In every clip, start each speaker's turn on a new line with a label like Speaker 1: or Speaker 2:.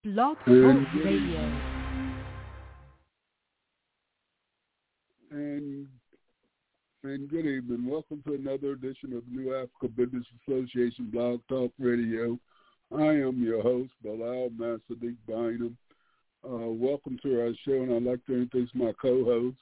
Speaker 1: Blog Talk Radio.
Speaker 2: And good evening. Welcome to another edition of New Africa Business Association Blog Talk Radio. I am your host, Bilal Masadiq Bynum. Welcome to our show, and I'd like to introduce my co-host,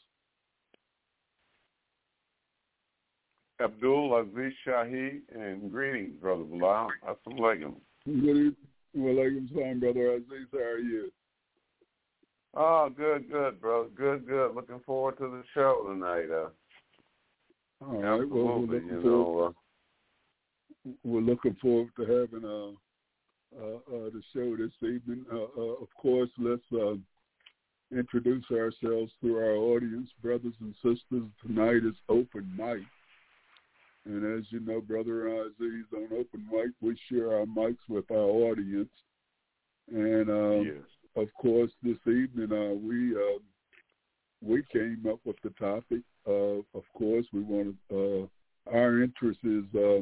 Speaker 3: Abdul Aziz Shahi, and greetings, Brother Bilal. Assalamu alaikum.
Speaker 2: Good evening. Walaikum salam, Brother Aziz. How are you?
Speaker 3: Oh, good, brother. Good. Looking forward to the show tonight.
Speaker 2: All right. Well, we're looking forward to having the show this evening. Of course, let's introduce ourselves to our audience, brothers and sisters. Tonight is open mic. And as you know, Brother Aziz, on open mic, we share our mics with our audience. And,
Speaker 3: yes.
Speaker 2: Of course, this evening we came up with the topic. Of course, we wanted our interest is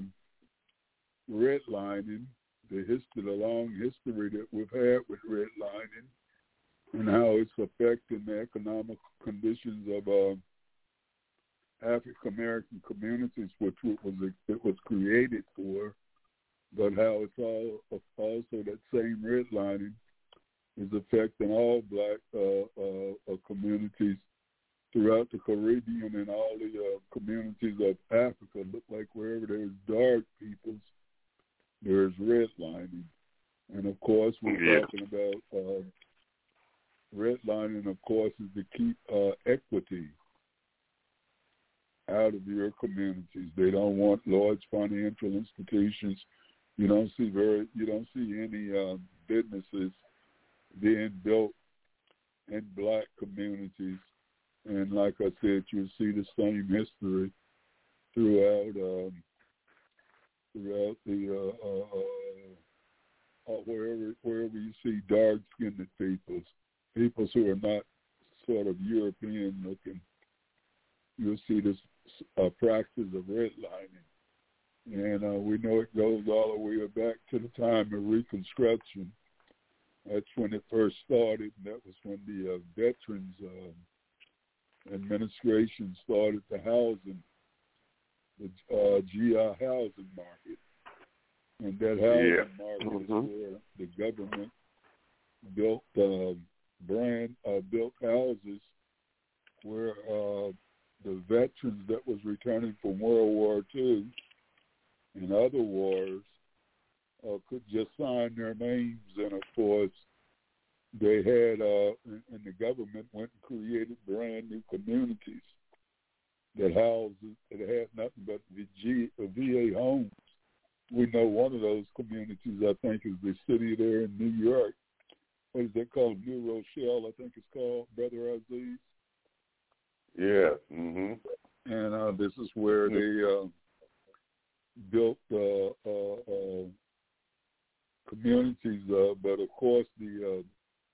Speaker 2: redlining, the long history that we've had with redlining, and how it's affecting the economic conditions of African American communities, which it was created for, but how it's also that same redlining is affecting all black communities throughout the Caribbean and all the communities of Africa. Look like wherever there's dark peoples, there's redlining. And, of course, we're talking about redlining, of course, is to keep equity out of your communities. They don't want large financial institutions. You don't see any businesses being built in black communities. And like I said, you'll see the same history throughout wherever you see dark-skinned peoples who are not sort of European looking. You'll see this practice of redlining. And we know it goes all the way back to the time of Reconstruction. That's when it first started, and that was when the Veterans Administration started the GI housing market. And that housing market is where the government built built houses where the veterans that was returning from World War II and other wars could just sign their names. And, of course, they had, and the government went and created brand new communities that had nothing but VA homes. We know one of those communities, I think, is the city there in New York. What is that called? New Rochelle, I think it's called, Brother Aziz.
Speaker 3: Yeah. Mm-hmm.
Speaker 2: And this is where they built communities. But of course, the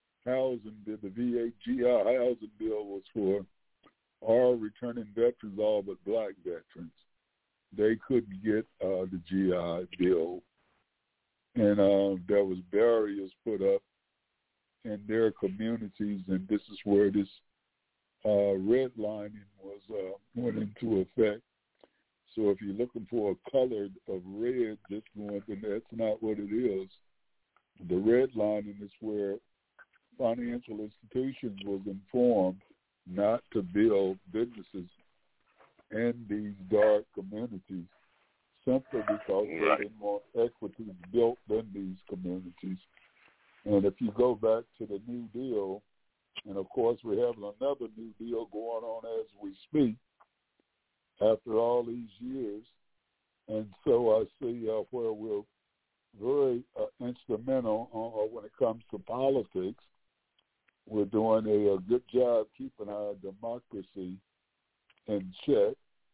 Speaker 2: VA GI housing bill was for all returning veterans, all but black veterans. They couldn't get the GI bill, and there was barriers put up in their communities, and this is where this redlining went into effect. So if you're looking for a color of red, just going, then that's not what it is. The redlining is where financial institutions was informed not to build businesses in these dark communities simply because they didn't want equity built in these communities. And if you go back to the New Deal, and of course we have another New Deal going on as we speak after all these years, and so I see where we're very instrumental when it comes to politics. We're doing a good job keeping our democracy in check,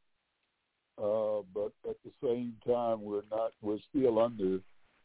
Speaker 2: but at the same time, we're still under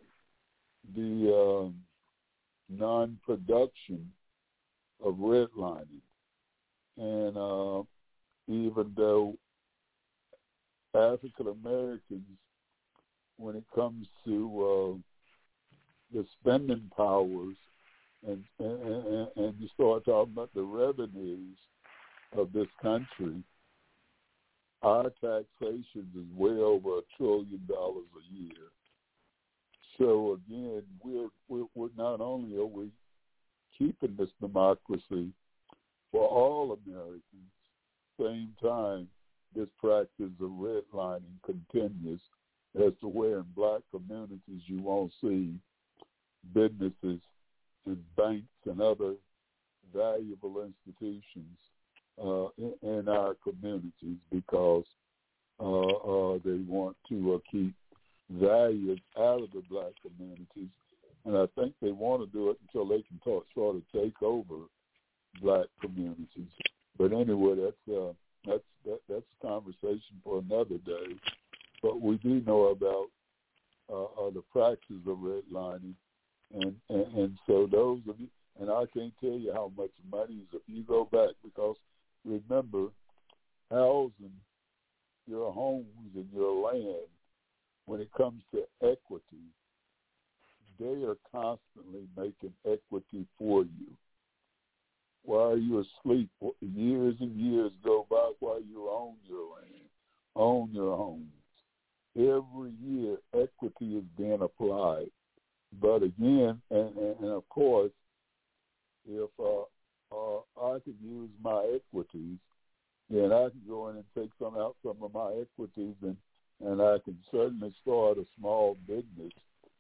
Speaker 2: the non-production of redlining. And even though African Americans, when it comes to the spending powers and you start talking about the revenues of this country, our taxation is way over $1 trillion a year. So again, we're not only are we keeping this democracy for all Americans, same time this practice of redlining continues as to where in black communities you won't see businesses and banks and other valuable institutions in our communities because they want to keep values out of the black communities, and I think they want to do it until they can sort of take over black communities. But anyway, that's a conversation for another day. But we do know about the practice of redlining, and so those of you, and I can't tell you how much money is if you go back, because remember, housing, your homes and your land, when it comes to equity, they are constantly making equity for you. While you're asleep, years and years go by while you own your land, own your homes. Every year, equity is being applied. But again, and of course, if I could use my equities, then I can go in and take some of my equities, and I can certainly start a small business,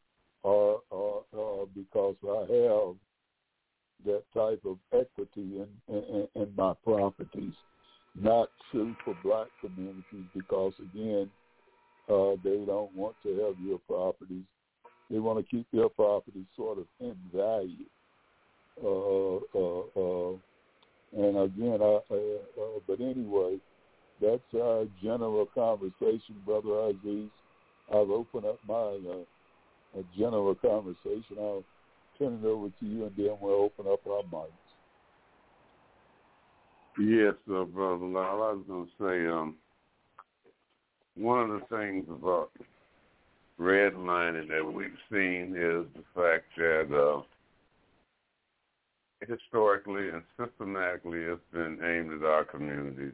Speaker 2: because I have that type of equity in my properties. Not true for black communities because, again, they don't want to have your properties. They want to keep their properties sort of in value. And again, but anyway, that's our general conversation, Brother Aziz. I've opened up my general conversation. I'll turn it over to you, and then we'll open up our mics.
Speaker 3: Yes, Brother Lyle. I was going to say, one of the things about redlining that we've seen is the fact that historically and systematically it's been aimed at our communities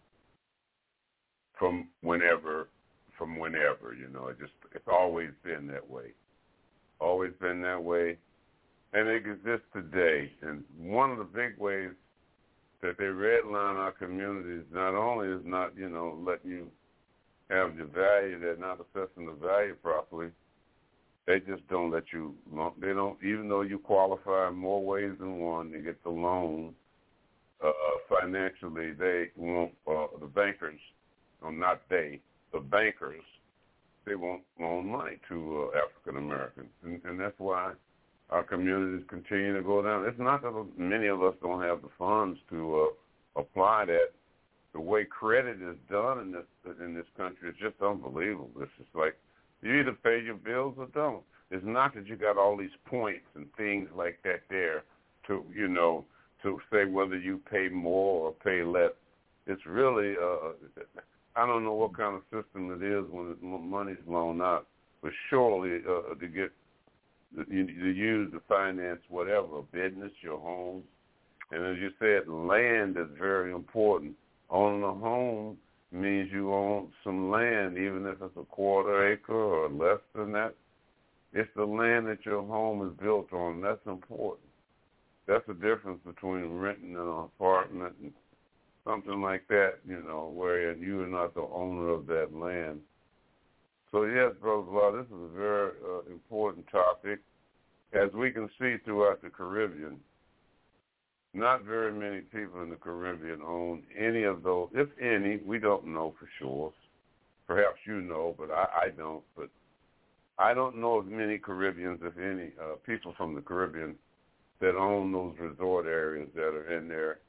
Speaker 3: from whenever, you know. It's always been that way. Always been that way. And it exists today. And one of the big ways that they redline our communities not only is not, you know, letting you have the value, they're not assessing the value properly. They just don't let you, they don't, even though you qualify in more ways than one to get the loan, financially, they won't, the bankers, not they, the bankers, they won't loan money to African Americans. And that's why our communities continue to go down. It's not that many of us don't have the funds to apply that. The way credit is done in this country is just unbelievable. It's just like you either pay your bills or don't. It's not that you got all these points and things like that there to, you know, to say whether you pay more or pay less. It's really, I don't know what kind of system it is when money's loaned out, but surely to get, you use to finance whatever, a business, your home. And as you said, land is very important. Owning a home means you own some land, even if it's a quarter acre or less than that. It's the land that your home is built on. That's important. That's the difference between renting an apartment and something like that, you know, where you are not the owner of that land. So, yes, Brother Law, this is a very important topic. As we can see throughout the Caribbean, not very many people in the Caribbean own any of those. If any, we don't know for sure. Perhaps you know, but I don't. But I don't know of many Caribbeans, if any, people from the Caribbean that own those resort areas that are in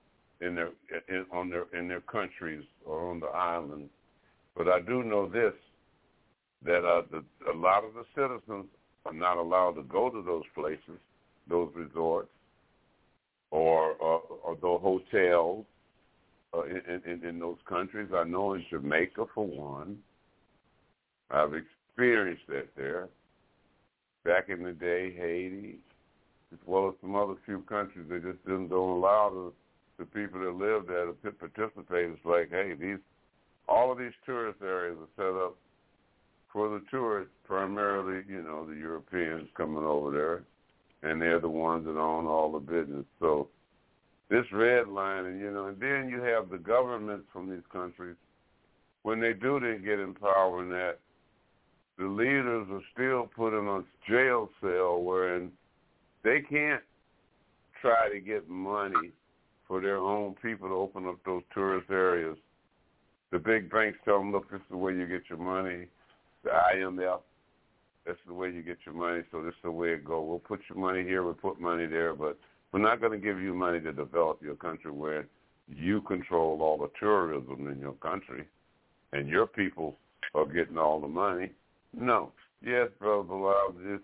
Speaker 3: their countries or on the islands. But I do know this, that a lot of the citizens are not allowed to go to those places, those resorts, or the hotels in those countries. I know in Jamaica, for one. I've experienced that there. Back in the day, Haiti, as well as some other few countries. They just don't allow the people that live there to participate. It's like, hey, all of these tourist areas are set up for the tourists, primarily, the Europeans coming over there, and they're the ones that own all the business. So this redlining, and then you have the governments from these countries, when they get in power in that, the leaders are still put in a jail cell wherein they can't try to get money for their own people to open up those tourist areas. The big banks tell them, look, this is the way you get your money. The IMF, that's the way you get your money, so this is the way it goes. We'll put your money here, we'll put money there, but we're not going to give you money to develop your country where you control all the tourism in your country and your people are getting all the money. No. Yes, Brother Bilal, this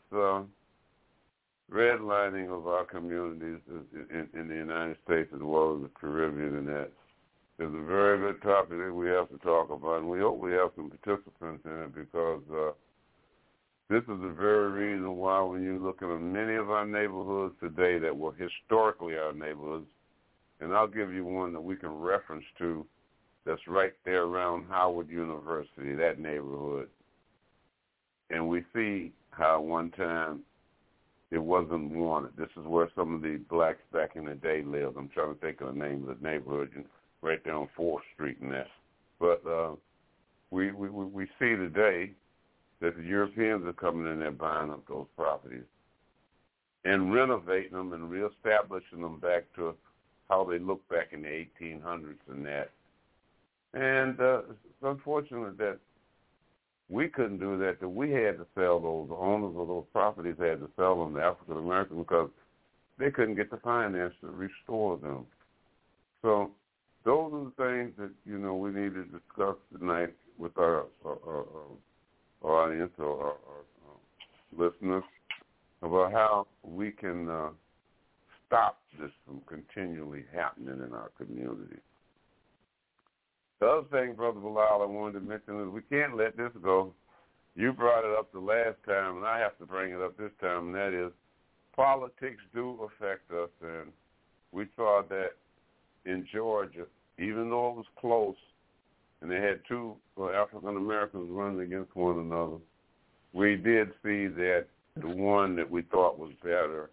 Speaker 3: redlining of our communities in the United States as well as the Caribbean and that is a very good topic that we have to talk about, and we hope we have some participants in it because this is the very reason why when you look at many of our neighborhoods today that were historically our neighborhoods, and I'll give you one that we can reference to that's right there around Howard University, that neighborhood. And we see how one time it wasn't wanted. This is where some of the blacks back in the day lived. I'm trying to think of the name of the neighborhood right there on 4th Street and that. But we see today that the Europeans are coming in there buying up those properties and renovating them and reestablishing them back to how they looked back in the 1800s and that. And it's unfortunate that we couldn't do that we had to sell those. The owners of those properties had to sell them to African Americans because they couldn't get the finance to restore them. So those are the things that, we need to discuss tonight with our audience or our listeners about how we can stop this from continually happening in our community. The other thing, Brother Bilal, I wanted to mention is we can't let this go. You brought it up the last time, and I have to bring it up this time, and that is politics do affect us. And we saw that in Georgia, even though it was close, and they had two African Americans running against one another, we did see that the one that we thought was better,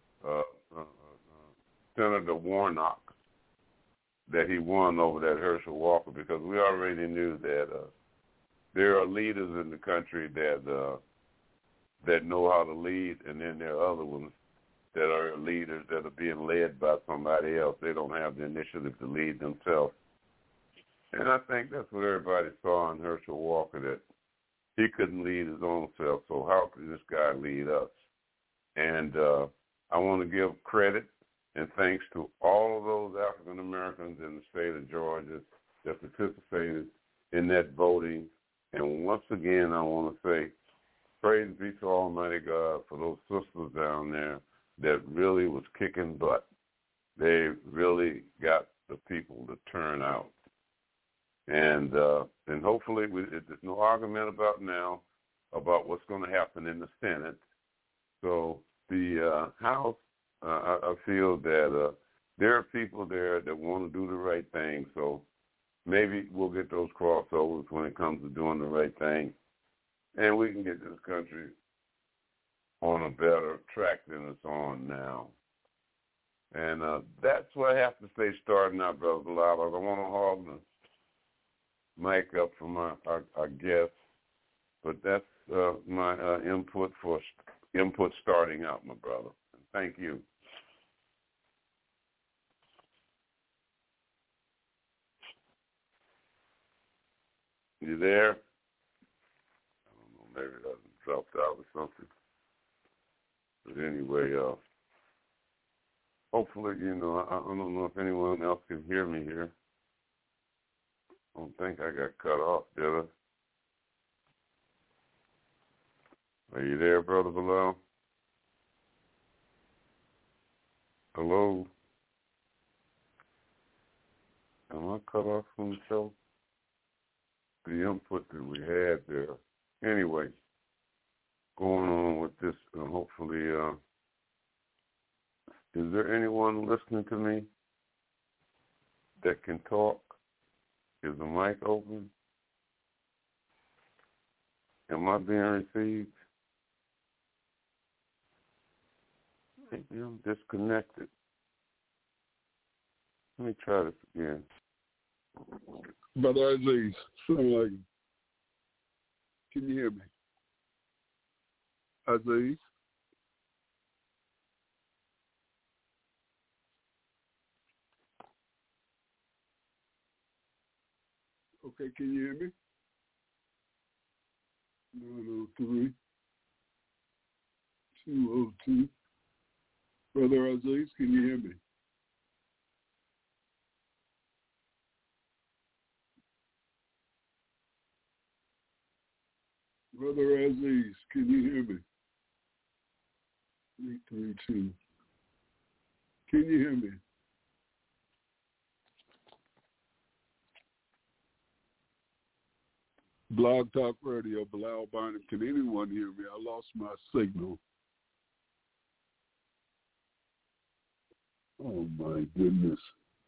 Speaker 3: Senator Warnock, that he won over that Herschel Walker, because we already knew that there are leaders in the country that know how to lead, and then there are other ones that are leaders that are being led by somebody else. They don't have the initiative to lead themselves. And I think that's what everybody saw in Herschel Walker, that he couldn't lead his own self, so how could this guy lead us? And I want to give credit and thanks to all of those African Americans in the state of Georgia that participated in that voting. And once again, I want to say, praise be to Almighty God for those sisters down there that really was kicking butt. They really got the people to turn out. And hopefully, there's no argument about now about what's going to happen in the Senate. So the House, I feel that there are people there that want to do the right thing. So maybe we'll get those crossovers when it comes to doing the right thing, and we can get this country on a better track than it's on now. And that's what I have to say starting out, Brother Bilal. I don't want to hog the mic up from our guests, but that's my input starting out, my brother. Thank you. You there? I don't know, maybe it dropped out or something. But anyway, hopefully, I don't know if anyone else can hear me here. I don't think I got cut off, did I? Are you there, Brother Bilal? Hello? Am I cut off from the show? The input that we had there. Anyway, going on with this, hopefully Is there anyone listening to me that can talk? Is the mic open? Am I being received? Maybe I'm disconnected. Let me try this again.
Speaker 2: Brother Aziz, can you hear me? Aziz? Okay, can you hear me? 903 202. Brother Aziz, can you hear me? Brother Aziz, can you hear me? 332. Can you hear me? Blog Talk Radio, Bilal Bynum. Can anyone hear me? I lost my signal. Oh, my goodness.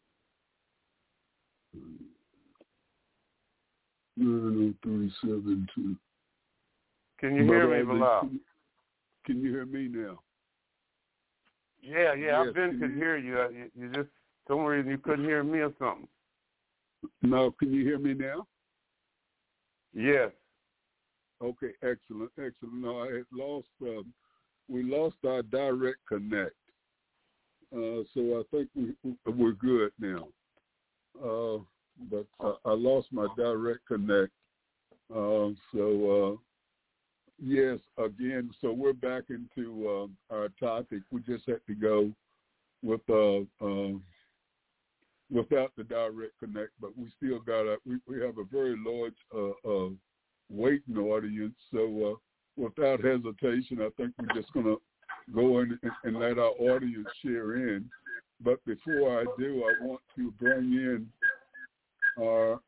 Speaker 2: 90372.
Speaker 3: Can you hear me, Bilal?
Speaker 2: Can you hear me now?
Speaker 3: Yeah, yes, I could hear you. You just, some reason you couldn't hear me or something.
Speaker 2: No, can you hear me now?
Speaker 3: Yes.
Speaker 2: Okay, excellent. No, I had lost, we lost our direct connect. So I think we're good now. But I lost my direct connect. Yes, again, so we're back into our topic. We just had to go with without the direct connect, but we still got we have a very large waiting audience. So without hesitation, I think we're just going to go in and let our audience share in. But before I do, I want to bring in our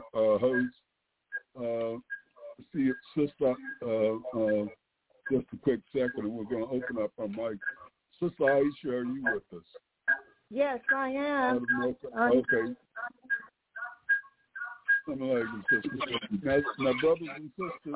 Speaker 2: host, see it, Sister, just a quick second, and we're going to open up our mic. Sister Aisha, are you with us?
Speaker 1: Yes, I am.
Speaker 2: Okay. Now, brothers and sisters,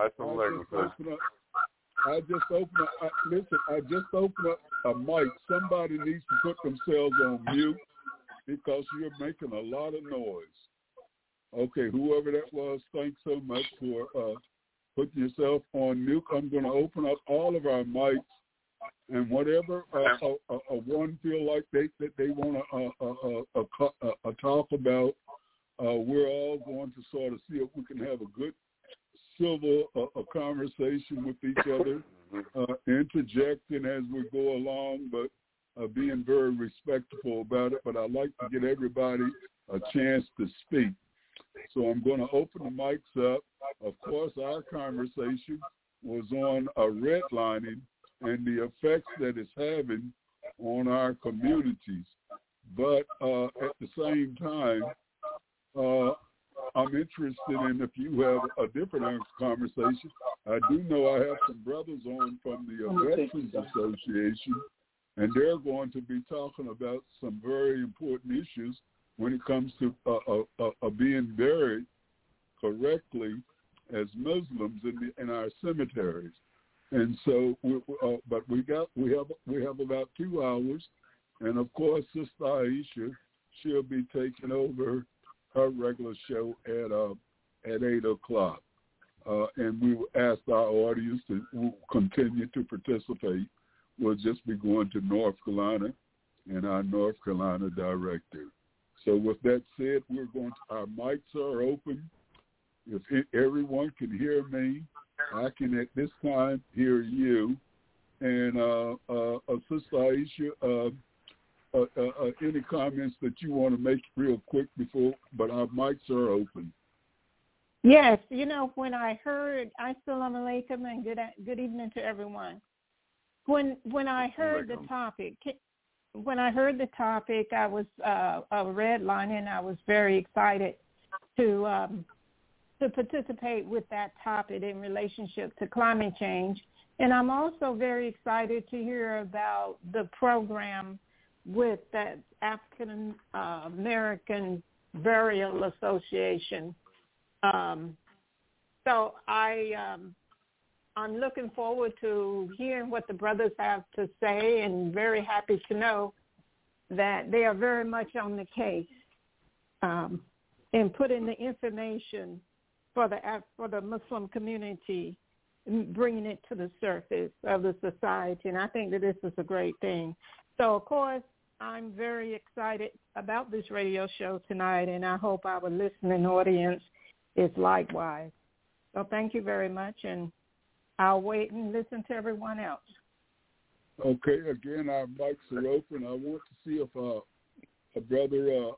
Speaker 2: I just opened up a mic. Somebody needs to put themselves on mute because you're making a lot of noise. Okay, whoever that was, thanks so much for putting yourself on mute. I'm going to open up all of our mics, and whatever one feel like they want to talk about, we're all going to sort of see if we can have a good civil conversation with each other, interjecting as we go along, but being very respectful about it. But I'd like to get everybody a chance to speak. So I'm going to open the mics up. Of course, our conversation was on redlining and the effects that it's having on our communities. But at the same time, I'm interested in if you have a different conversation. I do know I have some brothers on from the Veterans Association, and they're going to be talking about some very important issues when it comes to being buried correctly as Muslims in our cemeteries. And so, but we have about 2 hours, and of course, Sister Aisha, she'll be taking over her regular show at 8:00, and we will ask our audience to continue to participate. We'll just be going to North Carolina and our North Carolina director. So with that said, our mics are open. If everyone can hear me, I can at this time hear you. And Sister Aisha, any comments that you want to make real quick but our mics are open.
Speaker 1: Yes, when I heard, Assalamu alaikum and good evening to everyone. When I heard the topic, I was redlining. I was very excited to participate with that topic in relationship to climate change. And I'm also very excited to hear about the program with that African American Burial Association. So I'm looking forward to hearing what the brothers have to say, and very happy to know that they are very much on the case in putting the information for the Muslim community, bringing it to the surface of the society. And I think that this is a great thing. So, of course, I'm very excited about this radio show tonight, and I hope our listening audience is likewise. So thank you very much, and I'll wait and listen to everyone else. Okay,
Speaker 2: again, our mics are open. I want to see if a brother,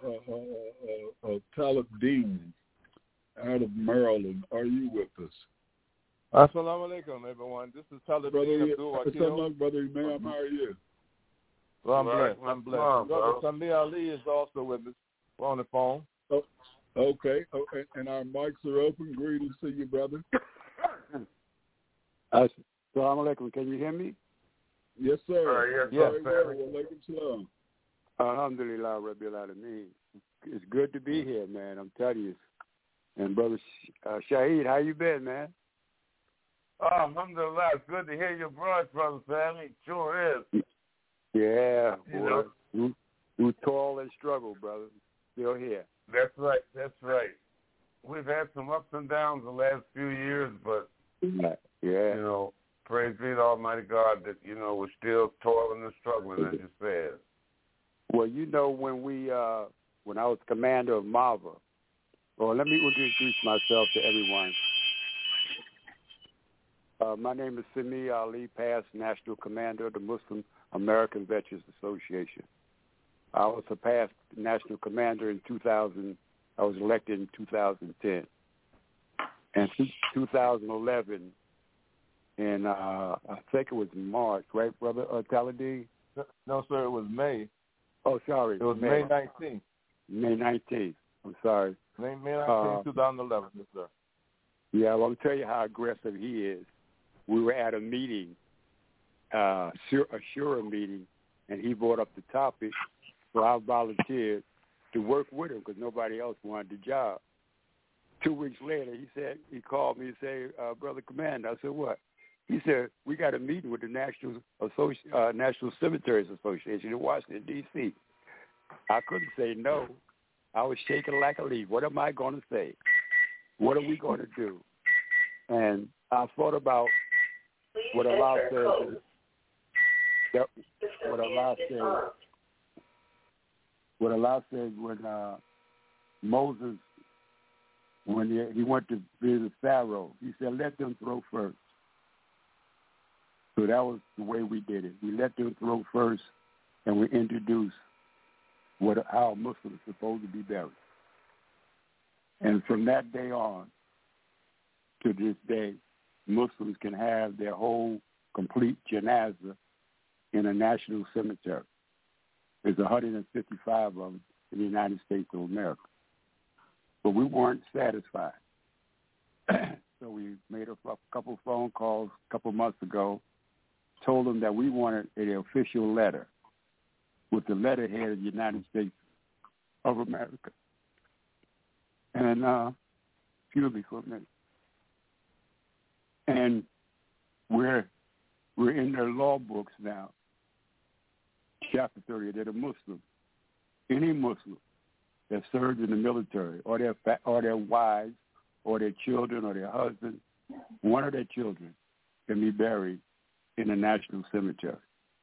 Speaker 2: Talib Dean out of Maryland, are you with us?
Speaker 4: Assalamu alaikum, everyone. This is Talib Dean Abdul-Wakil.
Speaker 2: Brother Imam, how are you?
Speaker 4: Well, I'm blessed. Brother Samir Ali is also with us. We're on the phone.
Speaker 2: Oh, okay, and our mics are open. Greetings to you, brother.
Speaker 5: Assalamu alaikum. Can you hear me?
Speaker 2: Yes, sir.
Speaker 4: Yes,
Speaker 2: sir. Walaikum salam.
Speaker 5: Alhamdulillah, Rabbil Alameen. It's good to be here, man. I'm telling you. And Brother Shaheed, how you been, man?
Speaker 3: Alhamdulillah. It's good to hear your voice, Brother Sam. It sure is.
Speaker 5: Yeah, boy. You toil and struggle, brother. Still here.
Speaker 3: That's right. We've had some ups and downs the last few years, but, praise be to Almighty God that, we're still toiling and struggling, as you said.
Speaker 5: Well, when I was commander of MAVA, let me introduce myself to everyone. My name is Samir Ali, past National Commander of the Muslim American Veterans Association. I was a past National Commander in 2000. I was elected in 2010. And since 2011, and I think it was March, right, Brother Taladin?
Speaker 4: No, sir, it was May.
Speaker 5: Oh, sorry.
Speaker 4: It was May 19th.
Speaker 5: May 19th. I'm sorry.
Speaker 4: May 19th, 2011, yes, sir.
Speaker 5: Yeah, well, I'll tell you how aggressive he is. We were at a meeting, a Shura meeting, and he brought up the topic, so I volunteered to work with him because nobody else wanted the job. 2 weeks later, he called me and said, Brother Commander. I said, what? He said, we got a meeting with the National Cemeteries Association in Washington, D.C. I couldn't say no. I was shaking like a leaf. What am I going to say? What are we going to do? And I thought about what Allah says. What Allah said when Moses, when he went to visit Pharaoh, he said, let them throw first. So that was the way we did it. We let them throw first, and we introduced how Muslims are supposed to be buried. And from that day on to this day, Muslims can have their whole complete janazah in a national cemetery. There's 155 of them in the United States of America. But we weren't satisfied. So we made a couple phone calls a couple months ago, told them that we wanted an official letter with the letterhead of the United States of America. And, excuse me for a minute. And we're in their law books now, chapter 30, that a Muslim, any Muslim that served in the military, or their wives, or their children, or their husband, one of their children can be buried in a national cemetery.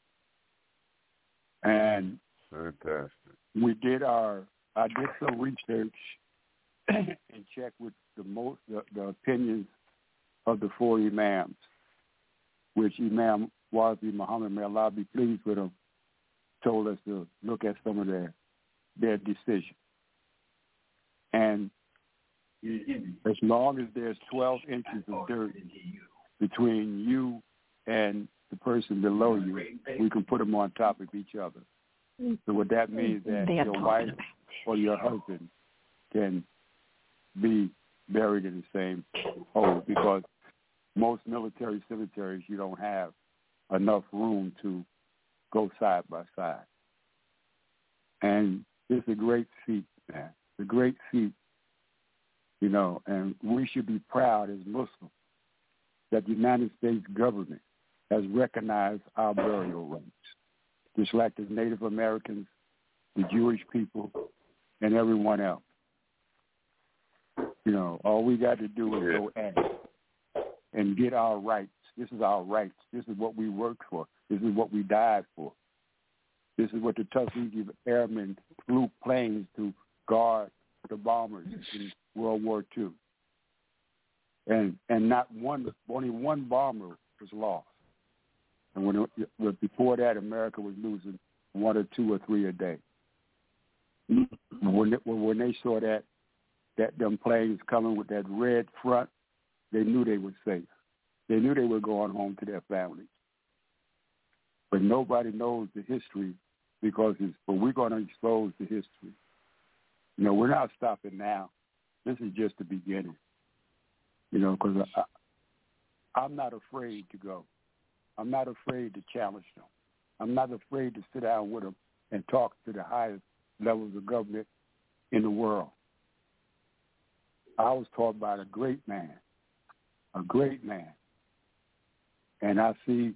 Speaker 5: And
Speaker 3: fantastic.
Speaker 5: I did some research and checked with the opinions of the four imams, which Imam Wazi Muhammad, may Allah be pleased with him, told us to look at some of their decisions. And as long as there's 12 inches of dirt between you and the person below you, we can put them on top of each other. So what that means is that your wife or your husband can be buried in the same hole, because most military cemeteries, you don't have enough room to go side by side. And it's a great feat, man. It's a great feat, you know, and we should be proud as Muslims that the United States government has recognized our burial rights, just like the Native Americans, the Jewish people, and everyone else. You know, all we got to do is go at it and get our rights. This is our rights. This is what we worked for. This is what we died for. This is what the Tuskegee Airmen flew planes to guard the bombers in World War II. And only one bomber was lost. And before that, America was losing 1 or 2 or 3 a day. When they saw that them planes coming with that red front, they knew they were safe. They knew they were going home to their families. But nobody knows the history but we're going to expose the history. You know, we're not stopping now. This is just the beginning. You know, because I'm not afraid to go. I'm not afraid to challenge them. I'm not afraid to sit down with them and talk to the highest levels of government in the world. I was taught by a great man. And I see,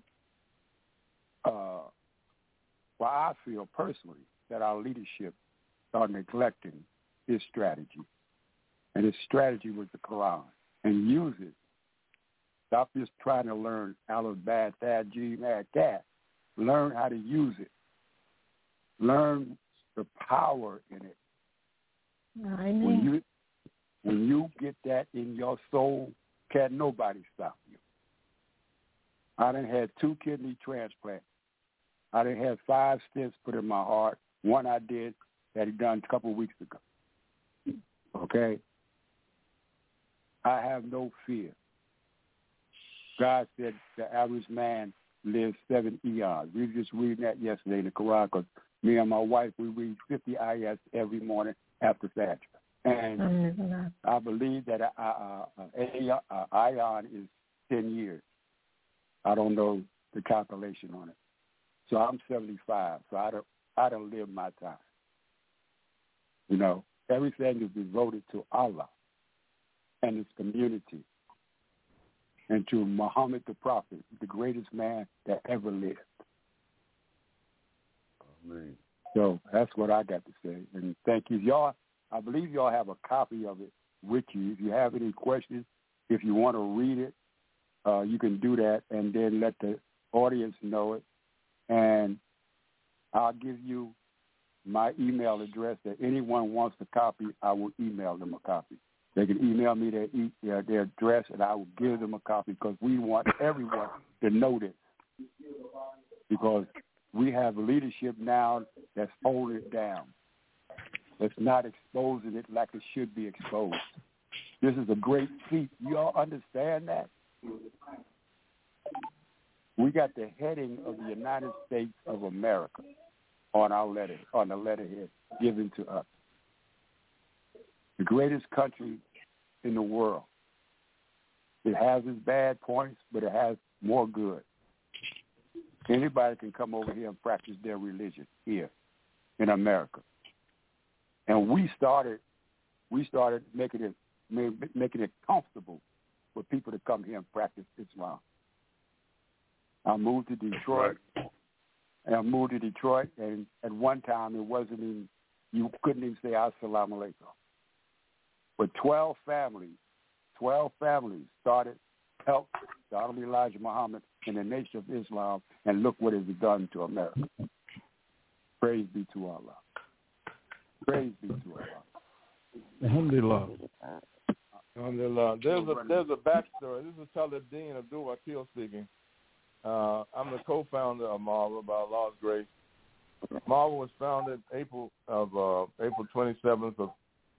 Speaker 5: I feel personally that our leadership are neglecting his strategy. And his strategy was the Quran. And use it. Stop just trying to learn Aleph, Bad, Thad, G, Mad, Cat. Learn how to use it. Learn the power in it.
Speaker 1: Amen.
Speaker 5: When you get that in your soul, can't nobody stop you. I done had 2 kidney transplants. I done had 5 stents put in my heart. One I did that he done a couple of weeks ago. Okay? I have no fear. God said the average man lives 7 eons. We were just reading that yesterday in the Quran because me and my wife, we read 50 ayats every morning after Fajr. And I believe that ion is 10 years. I don't know the calculation on it. So I'm 75, so I don't live my time. You know, everything is devoted to Allah and his community and to Muhammad the Prophet, the greatest man that ever lived.
Speaker 3: Amen.
Speaker 5: So that's what I got to say. And thank you. Y'all, I believe y'all have a copy of it with you. If you have any questions, if you want to read it, you can do that and then let the audience know it. And I'll give you my email address that anyone wants a copy, I will email them a copy. They can email me their address, and I will give them a copy because we want everyone to know this. Because we have leadership now that's holding it down. That's not exposing it like it should be exposed. This is a great feat. You all understand that? We got the heading of the United States of America on the letterhead given to us. The greatest country in the world. It has its bad points, but it has more good. Anybody can come over here and practice their religion here in America. And we started making it comfortable for people to come here and practice Islam. I moved to Detroit.
Speaker 3: Right.
Speaker 5: And at one time you couldn't even say Assalamu alaikum. But 12 families helped Donald Elijah Muhammad and the Nation of Islam, and look what it has done to America. Praise be to Allah. Praise be to Allah.
Speaker 4: Alhamdulillah. Alhamdulillah. There's a backstory. This is Talib Dean Abdul Wakil speaking. I'm the co-founder of Marvel by Allah's grace. Marvel was founded April 27th of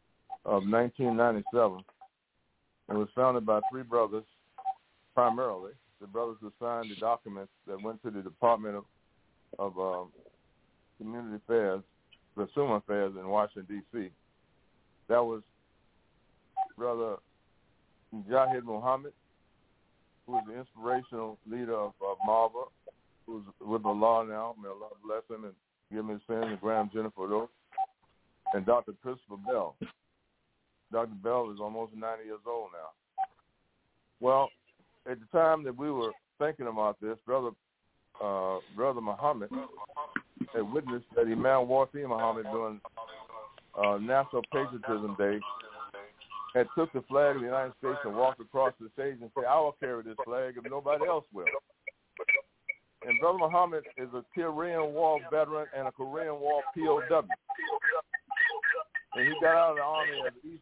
Speaker 4: 1997. It was founded by 3 brothers, primarily. The brothers who signed the documents that went to the Department of Community Affairs, Consumer Affairs in Washington, D.C. That was Brother Jahid Muhammad, who was the inspirational leader of Marvel, who's with Allah now. May Allah bless him and give me a sin, and Graham Jennifer Oath, and Dr. Christopher Bell. Dr. Bell is almost 90 years old now. Well, at the time that we were thinking about this, Brother Muhammad had witnessed that Imam Wafi Muhammad during National Patriotism Day had took the flag of the United States and walked across the stage and said, I will carry this flag if nobody else will. And Brother Muhammad is a Korean War veteran and a Korean War POW. And he got out of the Army as an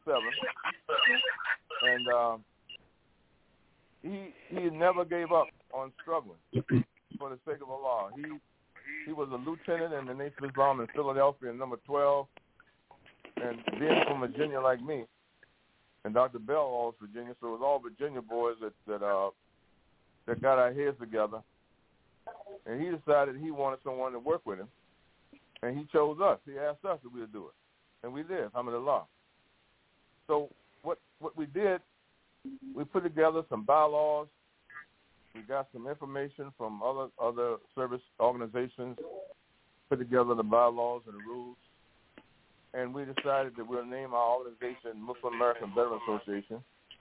Speaker 4: E7. And he never gave up on struggling for the sake of Allah. He was a lieutenant in the Nation of Islam in Philadelphia, number 12. And being from Virginia like me, and Dr. Bell also Virginia, so it was all Virginia boys that got our heads together. And he decided he wanted someone to work with him. And he chose us. He asked us if we would do it. And we did, alhamdulillah. So what we did, we put together some bylaws. We got some information from other service organizations, put together the bylaws and the rules. And we decided that we'll name our organization Muslim American Veteran Association.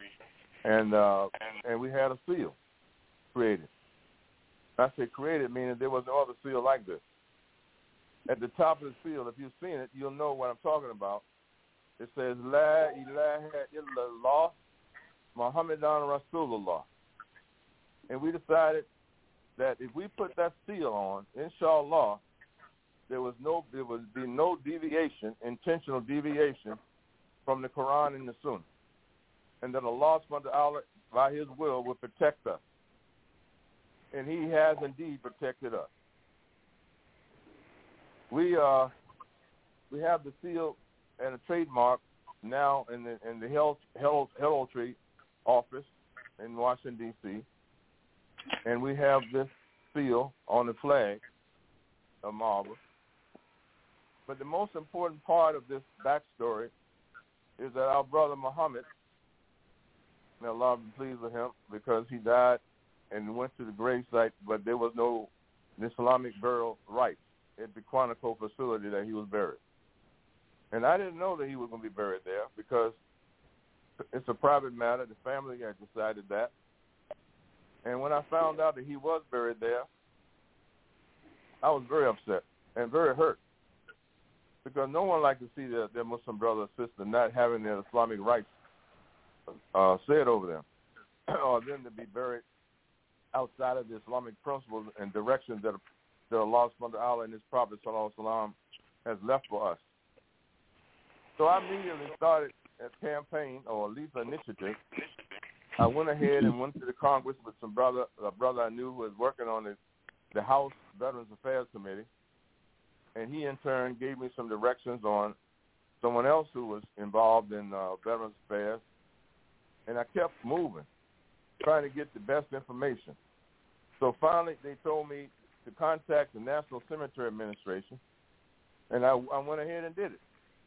Speaker 4: And we had a seal created. I say created, meaning there was no other seal like this. At the top of the seal, if you've seen it, you'll know what I'm talking about. It says, La ilaha illallah, Muhammadan Rasulullah. And we decided that if we put that seal on, inshallah, there would be no deviation, intentional deviation from the Quran and the Sunnah. And that Allah subhanahu wa ta'ala, by his will, will protect us. And he has indeed protected us. We have the seal and a trademark now in the heraldry office in Washington, D.C., and we have this seal on the flag of Marlborough. But the most important part of this backstory is that our brother Muhammad, may Allah be pleased with him, because he died and went to the grave site, but there was no Islamic burial rites at the Quantico facility that he was buried. And I didn't know that he was going to be buried there because it's a private matter. The family had decided that. And when I found out that he was buried there, I was very upset and very hurt, because no one liked to see their Muslim brother or sister not having their Islamic rights said over them, or them to be buried outside of the Islamic principles and directions that Allah subhanahu wa ta'ala and his Prophet sallallahu alaihi wasallam has left for us. So I immediately started a campaign, or at least an initiative. I went ahead and went to the Congress with a brother I knew who was working on the House Veterans Affairs Committee, and he in turn gave me some directions on someone else who was involved in Veterans Affairs, and I kept moving, trying to get the best information. So finally they told me to contact the National Cemetery Administration, and I went ahead and did it.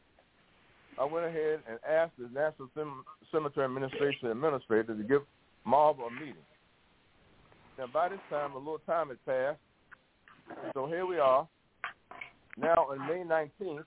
Speaker 4: I went ahead and asked the National Cemetery Administration administrator to give Marlborough a meeting. Now, by this time, a little time had passed, so here we are, now on May 19th,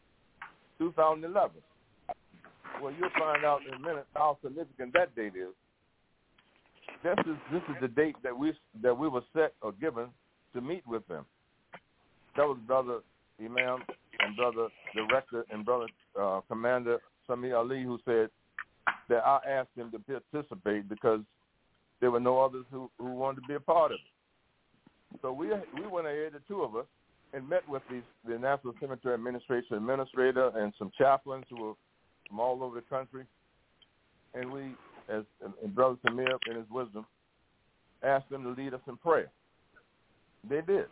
Speaker 4: 2011. Well, you'll find out in a minute how significant that date is. This is the date that we were set or given to meet with them. That was Brother Imam and Brother Director and Brother Commander Sami Ali, who said that I asked him to participate because there were no others who wanted to be a part of it. So we went ahead, the two of us, and met with the National Cemetery Administration administrator and some chaplains who were from all over the country. And we, as Brother Samir in his wisdom, asked them to lead us in prayer. They did.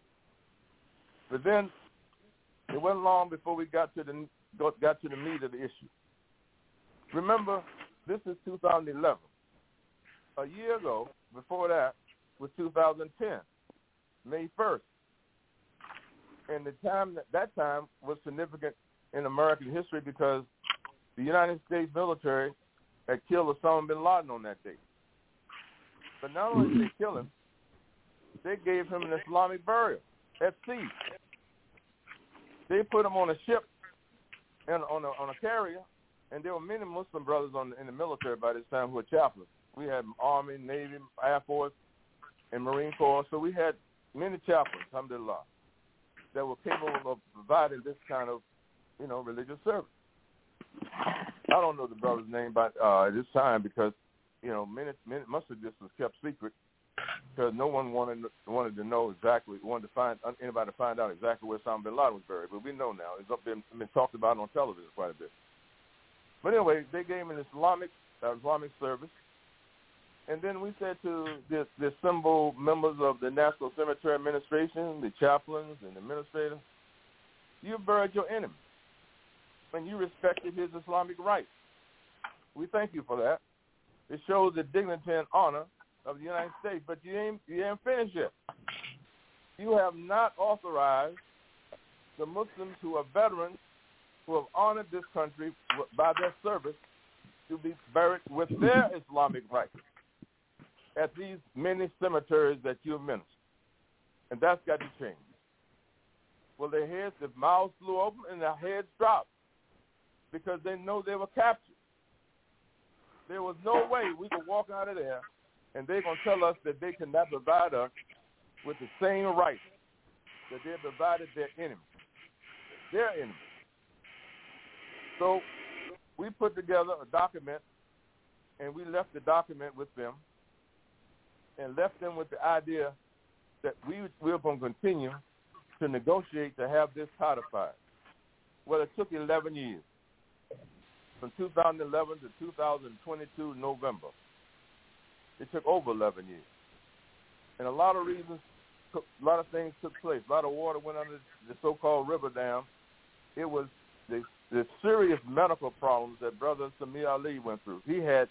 Speaker 4: But then it wasn't long before we got to the meat of the issue. Remember, this is 2011. A year ago, before that, was 2010, May 1st. And that time was significant in American history because the United States military had killed Osama bin Laden on that day. But not only did they kill him, they gave him an Islamic burial at sea. they put them on a ship and on a carrier, and there were many Muslim brothers in the military by this time who were chaplains. We had Army, Navy, Air Force, and Marine Corps, so we had many chaplains, alhamdulillah, that were capable of providing this kind of, religious service. I don't know the brother's name by this time because, much of this was kept secret because no one wanted to know exactly, wanted anybody to find out exactly where Osama bin Laden was buried. But we know now. It's been talked about on television quite a bit. But anyway, they gave him an Islamic service. And then we said to the assembled members of the National Cemetery Administration, the chaplains and administrators, you buried your enemy, and you respected his Islamic rights. We thank you for that. It shows the dignity and honor of the United States, but you ain't finished yet. You have not authorized the Muslims who are veterans who have honored this country by their service to be buried with their Islamic rights at these many cemeteries that you administer. And that's got to change. Well, their mouths flew open and their heads dropped because they know they were captured. There was no way we could walk out of there and they're going to tell us that they cannot provide us with the same rights that they provided their enemies. Their enemies. So we put together a document, and we left the document with them and left them with the idea that we're going to continue to negotiate to have this codified. Well, it took 11 years, from 2011 to 2022 November. It took over 11 years. And a lot of reasons, a lot of things took place. A lot of water went under the so-called river dam. It was the serious medical problems that Brother Samir Ali went through. He had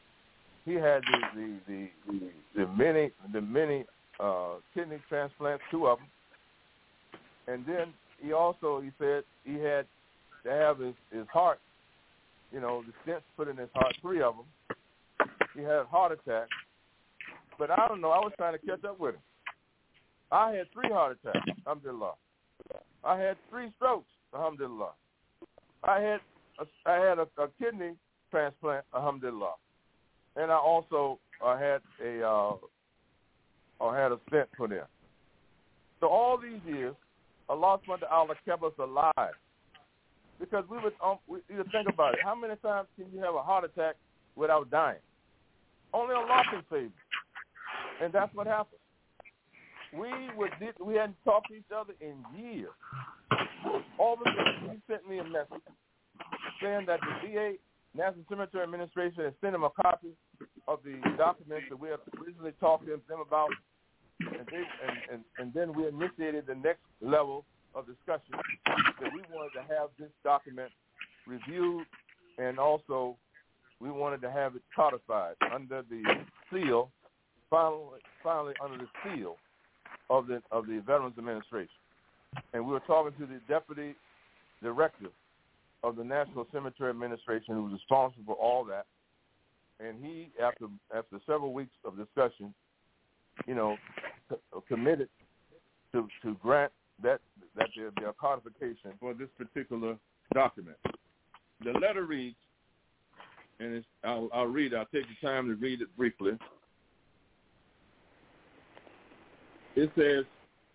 Speaker 4: the many kidney transplants, 2 of them, and then he said he had to have his heart, the stents put in his heart, 3 of them. He had a heart attack, but I don't know. I was trying to catch up with him. I had 3 heart attacks, alhamdulillah. I had 3 strokes, alhamdulillah. I had a kidney transplant, alhamdulillah, and I also had a stent put in. So all these years, Allah subhanahu wa ta'ala kept us alive because we would you think about it. How many times can you have a heart attack without dying? Only Allah can save you, and that's what happened. We hadn't talked to each other in years. All of a sudden, he sent me a message saying that the VA, National Cemetery Administration, had sent him a copy of the documents that we had originally talked to them about, and then we initiated the next level of discussion that we wanted to have this document reviewed, and also we wanted to have it codified under the seal, finally under the seal of the Veterans Administration. And we were talking to the Deputy Director of the National Cemetery Administration, who was responsible for all that. And he, after several weeks of discussion, committed to grant that there be a codification for this particular document. The letter reads, and I'll read it. I'll take the time to read it briefly. It says,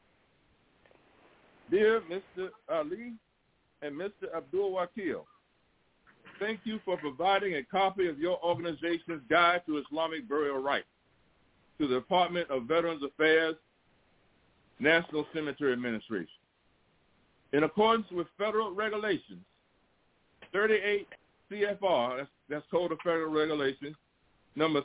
Speaker 4: "Dear Mr. Ali and Mr. Abdul Wakil, thank you for providing a copy of your organization's Guide to Islamic Burial Rights to the Department of Veterans Affairs, National Cemetery Administration. In accordance with federal regulations, 38 CFR, that's Code of Federal Regulations, number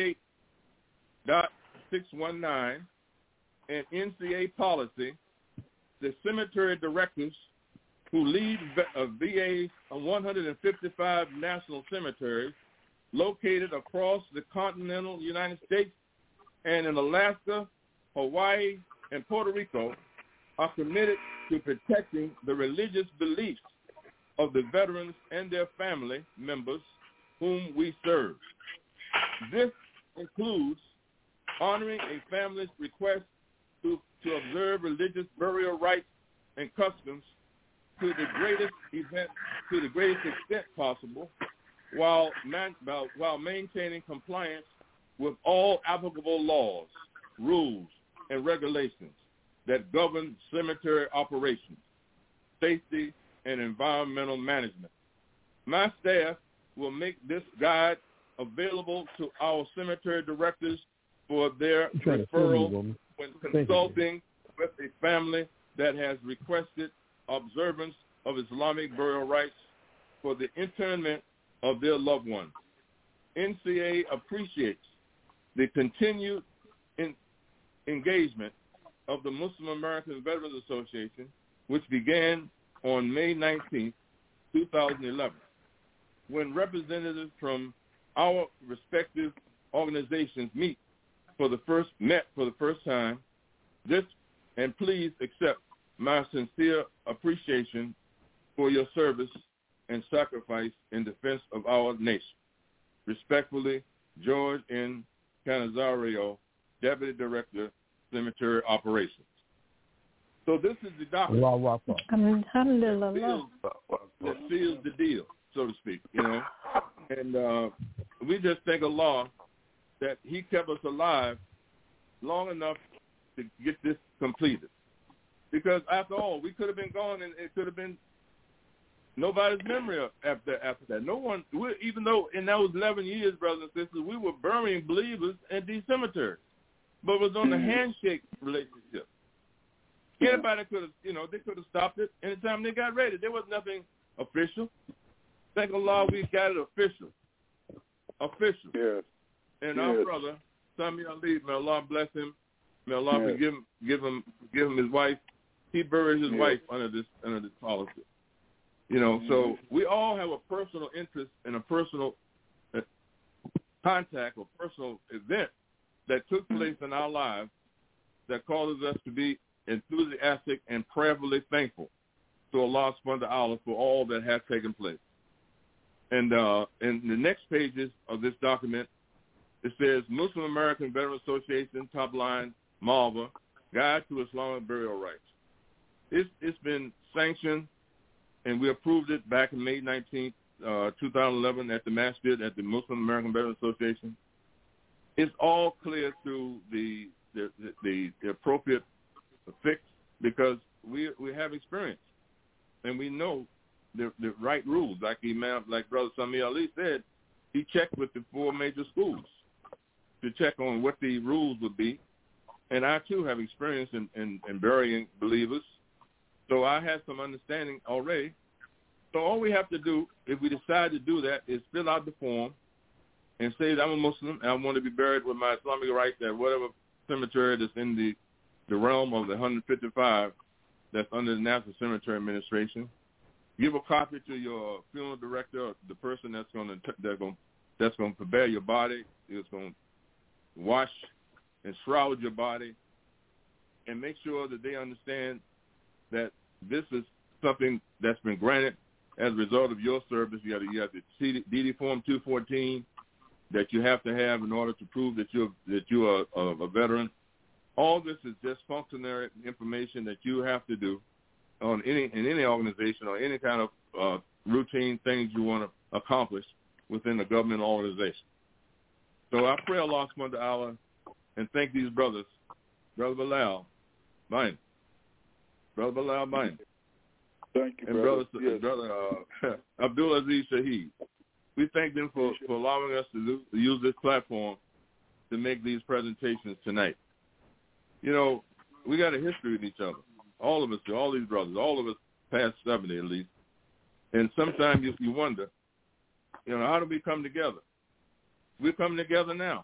Speaker 4: 38.619, and NCA policy, the cemetery directors who lead VA's 155 national cemeteries located across the continental United States and in Alaska, Hawaii, and Puerto Rico are committed to protecting the religious beliefs of the veterans and their family members whom we serve. This includes honoring a family's request to observe religious burial rites and customs
Speaker 6: to the greatest extent possible, while maintaining compliance with all applicable laws, rules, and regulations that govern cemetery operations, safety, and environmental management. My staff will make this guide available to our cemetery directors for their referral when consulting with a family that has requested observance of Islamic burial rites for the interment of their loved ones. NCA appreciates the continued engagement of the Muslim American Veterans Association, which began on May 19, 2011, when representatives from our respective organizations met for the first time. And please accept my sincere appreciation for your service and sacrifice in defense of our nation. Respectfully, George N. Canizario, Deputy Director, Cemetery Operations. So this is the document that seals the deal, so to speak, you know. And we just thank Allah that he kept us alive long enough to get this completed. Because after all, we could have been gone, and it could have been nobody's memory after that. No one, even though in those 11 years, brothers and sisters, we were burying believers in these cemeteries, but it was on the handshake relationship. Anybody could have, they could have stopped it anytime they got ready. There was nothing official. Thank Allah we got it official. Yes. And our brother, Sami Ali, may Allah bless him. May Allah give him his wife. He buried his wife under this policy. So we all have a personal interest in a personal contact or personal event that took place in our lives that causes us to be enthusiastic and prayerfully thankful to Allah subhanahu wa ta'ala for all that has taken place. And in the next pages of this document, it says Muslim American Veterans Association, top line, Malva, Guide to Islamic Burial Rites. It's been sanctioned, and we approved it back in May 19th, 2011 at the Masjid at the Muslim American Veterans Association. It's all clear through the appropriate fix because we have experience, and we know the right rules. Like Brother Sami Ali said, he checked with the 4 major schools to check on what the rules would be. And I, too, have experience in burying believers. So I have some understanding already. So all we have to do, if we decide to do that, is fill out the form and say that I'm a Muslim and I want to be buried with my Islamic rights at whatever cemetery that's in the realm of the 155 that's under the National Cemetery Administration. Give a copy to your funeral director, or the person that's going to prepare your body, is going to wash and shroud your body, and make sure that they understand that this is something that's been granted as a result of your service. You have the DD Form 214 that you have to have in order to prove that you are a veteran. All this is just functionary information that you have to do in any organization or any kind of routine things you want to accomplish within a government organization. So I pray Allah subhanahu wa ta'ala and thank these brothers, Brother Bilal Bain. Brother Bilal Bain.
Speaker 2: Thank you,
Speaker 6: and brother Abdul Aziz Shaheed. We thank them for allowing us to use this platform to make these presentations tonight. We got a history with each other. All of us do, all these brothers, all of us past 70 at least. And sometimes you wonder, how do we come together? We're coming together now.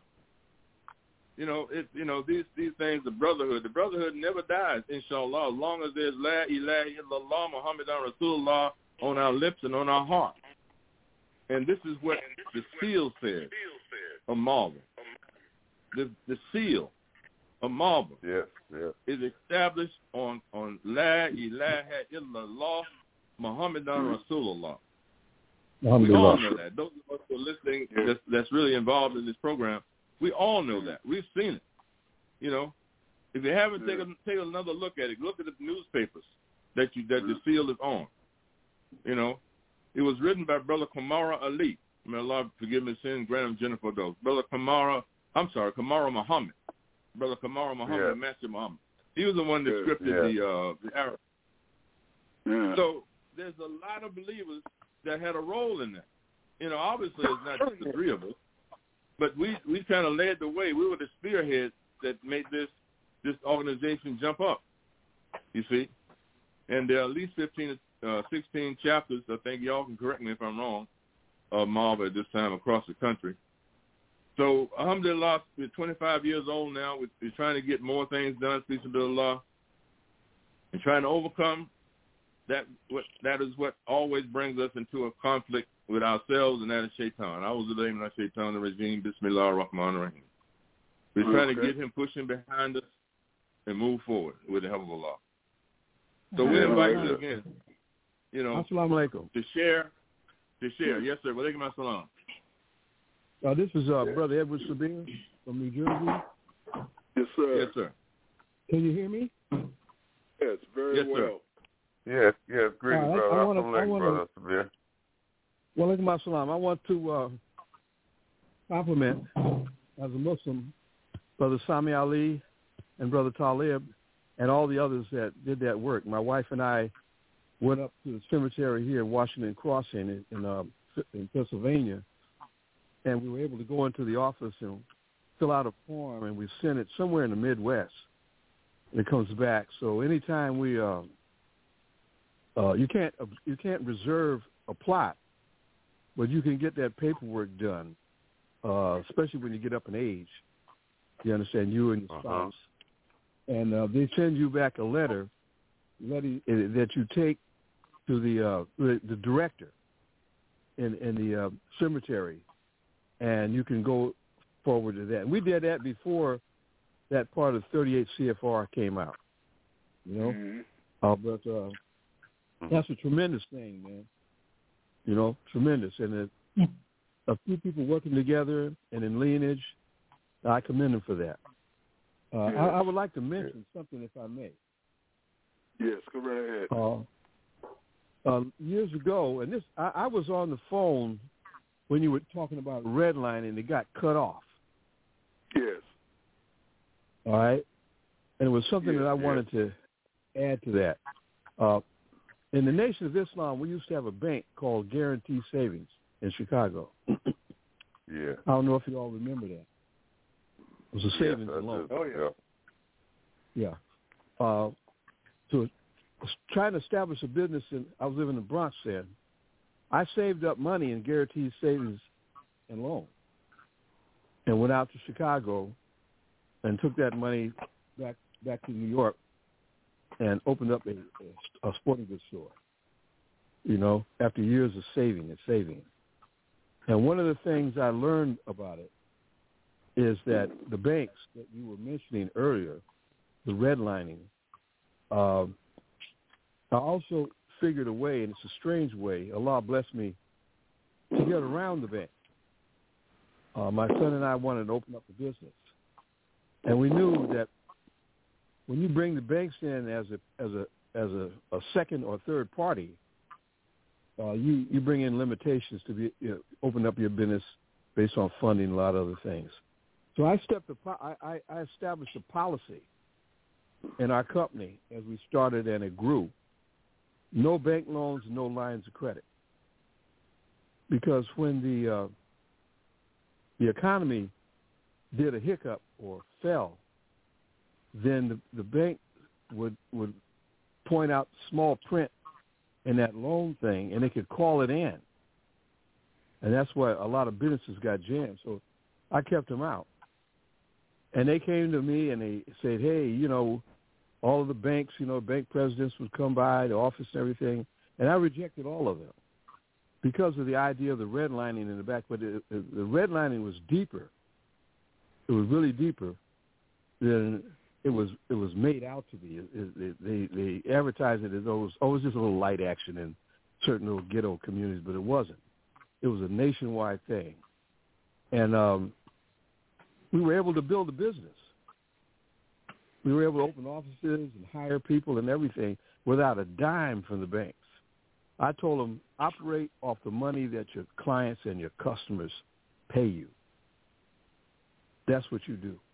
Speaker 6: These things, the brotherhood never dies, inshallah, as long as there's La ilaha illallah Muhammadan Rasulullah on our lips and on our hearts. And this is what the seal says of Malva. The seal of Malva is established on La ilaha illallah Muhammadan Rasulullah. We all know that. Those of us who are listening that's really involved in this program, we all know that. We've seen it. If you haven't, take another look at it. Look at the newspapers that the seal is on. you know. It was written by Brother Kamara Ali. May Allah forgive me sin, grant him Jennifer those. Kamara Muhammad. Brother Kamara Muhammad, Master Muhammad. He was the one that scripted the Arab. Yeah. So there's a lot of believers that had a role in that. You know, obviously it's not just the three of us, but we kind of led the way. We were the spearheads that made this organization jump up, you see. And there are at least 16 chapters. I think y'all can correct me if I'm wrong, Marva, at this time across the country. So, alhamdulillah, we're 25 years old now. We're trying to get more things done, peace and Allah, and trying to overcome that. That is what always brings us into a conflict with ourselves, and that is Shaitan. I was the name of Shaitan, the regime. Bismillah ar-Rahman ar-Rahim. We're trying to get him pushing behind us and move forward with the help of Allah. So we invite you again, you know,
Speaker 7: Assalamu alaikum.
Speaker 6: to share. Yes, sir. Wa alaikum assalam.
Speaker 7: This is Brother Edward Sabine from New Jersey.
Speaker 2: Yes, sir.
Speaker 6: Yes, sir.
Speaker 7: Can you hear me?
Speaker 2: Yes, very well.
Speaker 3: Yes. Greetings, brother. Brother Sabine.
Speaker 7: Wa alaikum assalam. I want to compliment, as a Muslim, Brother Sami Ali and Brother Talib and all the others that did that work. My wife and I went up to the cemetery here in Washington Crossing in Pennsylvania, and we were able to go into the office and fill out a form, and we sent it somewhere in the Midwest, and it comes back. So anytime we you can't reserve a plot, but you can get that paperwork done, especially when you get up in age. You understand, you and your spouse. And they send you back a letter that you take to the director in the cemetery, and you can go forward to that. And we did that before that part of 38 CFR came out, you know. But that's a tremendous thing, man. You know, tremendous. And a few people working together and in lineage, I commend them for that. I would like to mention something, if I may.
Speaker 2: Yes, go right
Speaker 7: ahead. Years ago, and this I was on the phone when you were talking about redlining, it got cut off.
Speaker 2: Yes.
Speaker 7: All right? And it was something that I wanted to add to that. In the Nation of Islam, we used to have a bank called Guarantee Savings in Chicago.
Speaker 3: Yeah.
Speaker 7: I don't know if you all remember that. It was a savings and loan.
Speaker 3: Oh, yeah.
Speaker 7: Yeah. So trying to establish a business, I was living in the Bronx then. I saved up money in Guaranteed Savings and Loan and went out to Chicago and took that money back to New York and opened up a sporting goods store, you know, after years of saving. And one of the things I learned about it is that the banks that you were mentioning earlier, the redlining, I also figured a way, and it's a strange way, Allah bless me, to get around the bank. My son and I wanted to open up a business. And we knew that when you bring the banks in as a second or third party, you bring in limitations to open up your business based on funding and a lot of other things. So I established a policy in our company as we started and it grew. No bank loans, no lines of credit. Because when the economy did a hiccup or fell, then the bank would point out small print in that loan thing, and they could call it in. And that's why a lot of businesses got jammed. So I kept them out. And they came to me and they said, hey, you know, all of the banks, you know, bank presidents would come by, the office and everything. And I rejected all of them because of the idea of the redlining in the back. But the redlining was deeper. It was really deeper than it was made out to be. They advertised it as though it was just a little light action in certain little ghetto communities, but it wasn't. It was a nationwide thing. And we were able to build a business. We were able to open offices and hire people and everything without a dime from the banks. I told them, operate off the money that your clients and your customers pay you. That's what you do.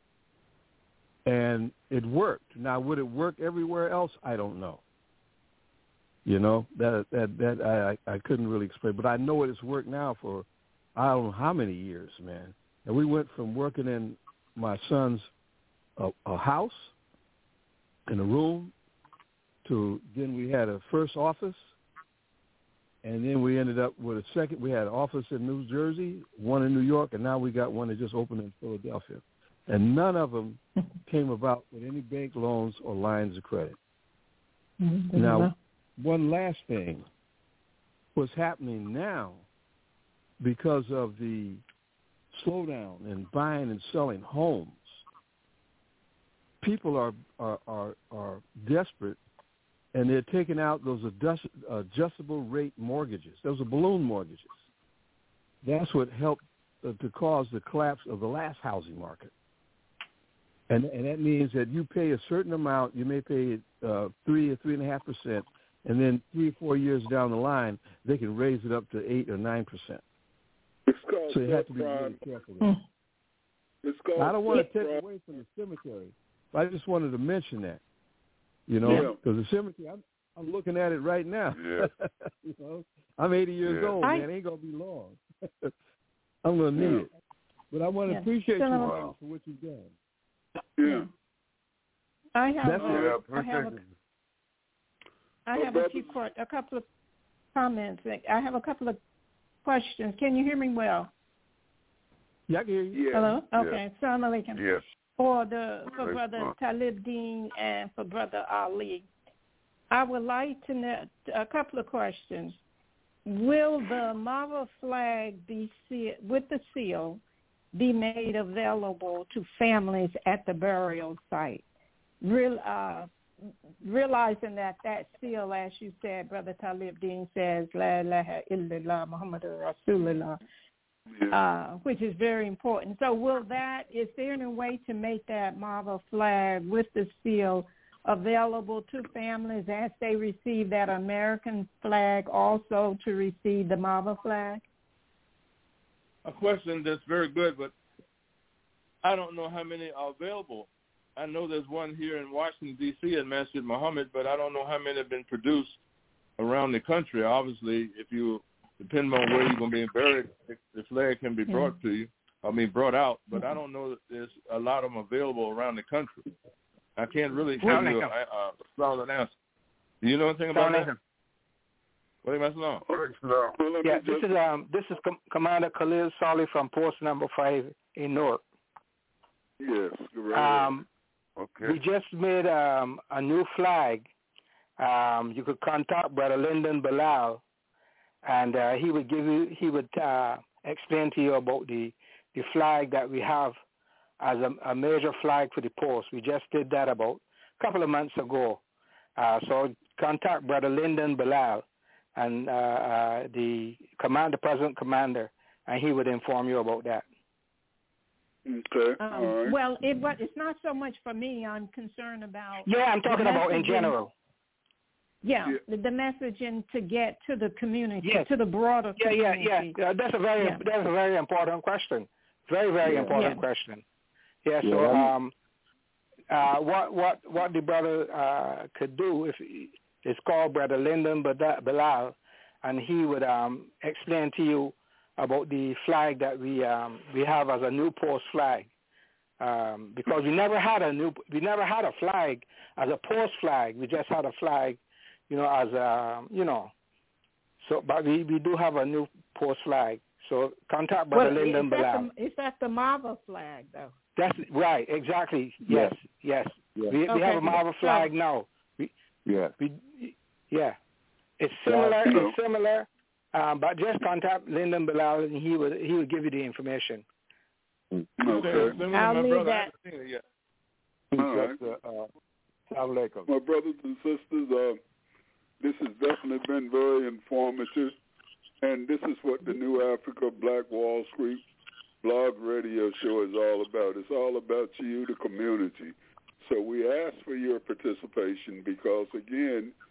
Speaker 7: And it worked. Now, would it work everywhere else? I don't know. You know, that I couldn't really explain. But I know it has worked now for I don't know how many years, man. And we went from working in my son's a house in a room to then we had a first office, and then we ended up with a second. We had an office in New Jersey, one in New York, and now we got one that just opened in Philadelphia. And none of them came about with any bank loans or lines of credit. Mm-hmm. Now, one last thing. What's happening now, because of the slowdown in buying and selling homes, people are desperate, and they're taking out those adjustable rate mortgages. Those are balloon mortgages. That's what helped to cause the collapse of the last housing market. And that means that you pay a certain amount. You may pay 3 or 3.5%, and then 3 or 4 years down the line, they can raise it up to 8 or 9%. So you have to be really careful. I don't want to take away from the cemetery, but I just wanted to mention that, you know, because the cemetery, I'm looking at it right now.
Speaker 3: Yeah.
Speaker 7: You know, I'm 80 years old, man. It ain't going to be long. I'm going to need it. But I want to appreciate you for what you've done.
Speaker 2: Yeah.
Speaker 1: I have a couple of comments. I have a couple of questions. Can you hear me well?
Speaker 7: Yeah, I can hear you.
Speaker 2: Yeah.
Speaker 1: Hello? Okay. Assalamu alaikum.
Speaker 3: Yes.
Speaker 1: For Brother Talib Dean and for Brother Ali, I would like to know a couple of questions. Will the Marva flag with the seal be made available to families at the burial site? Realizing that seal, as you said, Brother Talib Dean says, La ilaha illallah Muhammadur Rasulullah, which is very important. So is there any way to make that Marva flag with the seal available to families as they receive that American flag also to receive the Marva flag?
Speaker 6: A question that's very good, but I don't know how many are available. I know there's one here in Washington, D.C. at Masjid Muhammad, but I don't know how many have been produced around the country. Obviously, depending on where you're going to be buried, the flag can be brought out, but I don't know that there's a lot of them available around the country. I can't really give you a solid answer. Do you know anything about that?
Speaker 8: Yeah, this is Commander Khalil Saleh from Post Number 5 in Newark.
Speaker 2: Yes, right.
Speaker 8: Okay. We just made a new flag. You could contact Brother Lyndon Bilal, and he would explain to you about the flag that we have as a major flag for the post. We just did that about a couple of months ago. So contact Brother Lyndon Bilal and the present commander, and he would inform you about that.
Speaker 2: Okay. All right.
Speaker 1: Well, it's not so much for me. I'm concerned about.
Speaker 8: Yeah, I'm talking about in general.
Speaker 1: Yeah, the messaging to get to the community, to the broader community.
Speaker 8: Yeah. That's a very important question. Very, very important question. Yeah. So, what the brother could do is call Brother Lyndon Bilal, and he would explain to you about the flag that we have as a new post flag, because we never had a flag as a post flag. We just had a flag, as So, but we do have a new post flag. So contact Brother Lyndon Bilal.
Speaker 1: Is that the Marva flag though?
Speaker 8: That's right. Exactly. Yes. We have a Marva flag now. It's similar. But just contact Lyndon Bilal, and he would give you the information.
Speaker 2: Okay.
Speaker 1: I'll leave that.
Speaker 2: All right. My brothers and sisters, this has definitely been very informative, and this is what the New Africa Black Wall Street blog radio show is all about. It's all about you, the community. So we ask for your participation because, again,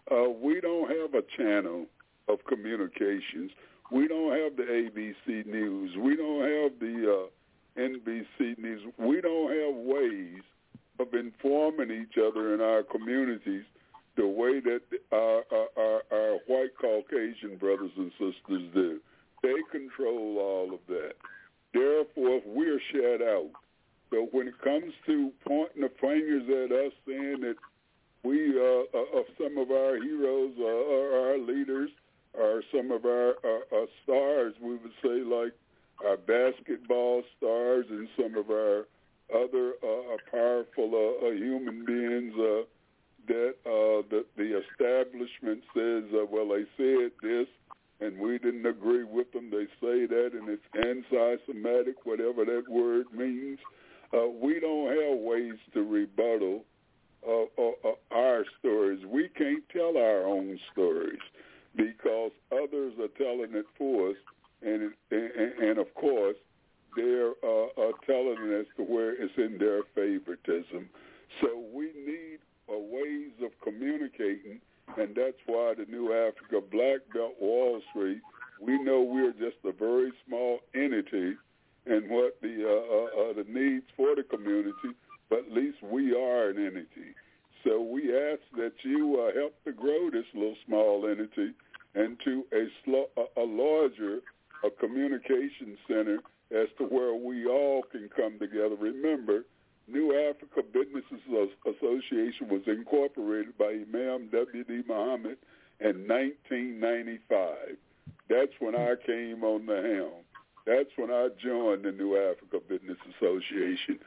Speaker 2: we don't have a channel of communications. We don't have the ABC News. We don't have the NBC News. We don't have ways of informing each other in our communities the way that our white Caucasian brothers and sisters do. They control all of that. Therefore, we're shut out. So when it comes to pointing the fingers at us, saying that we some of our heroes are our leaders, or some of our stars, we would say, like our basketball stars and some of our other powerful human beings that the establishment says, well, they said this, and we didn't agree with them. They say that, and it's anti-Semitic, whatever that word means. We don't have ways to rebuttal our stories. We can't tell our own stories because others are telling it for us, and of course, they're telling it as to where it's in their favoritism. So we need ways of communicating, and that's why the New Africa Black Belt Wall Street, we know we're just a very small entity and what the needs for the community, but at least we are an entity. So we ask that you help to grow this little small entity into a larger communication center as to where we all can come together. Remember, New Africa Businesses Association was incorporated by Imam W.D. Muhammad in 1995. That's when I came on the helm. That's when I joined the New Africa Business Association,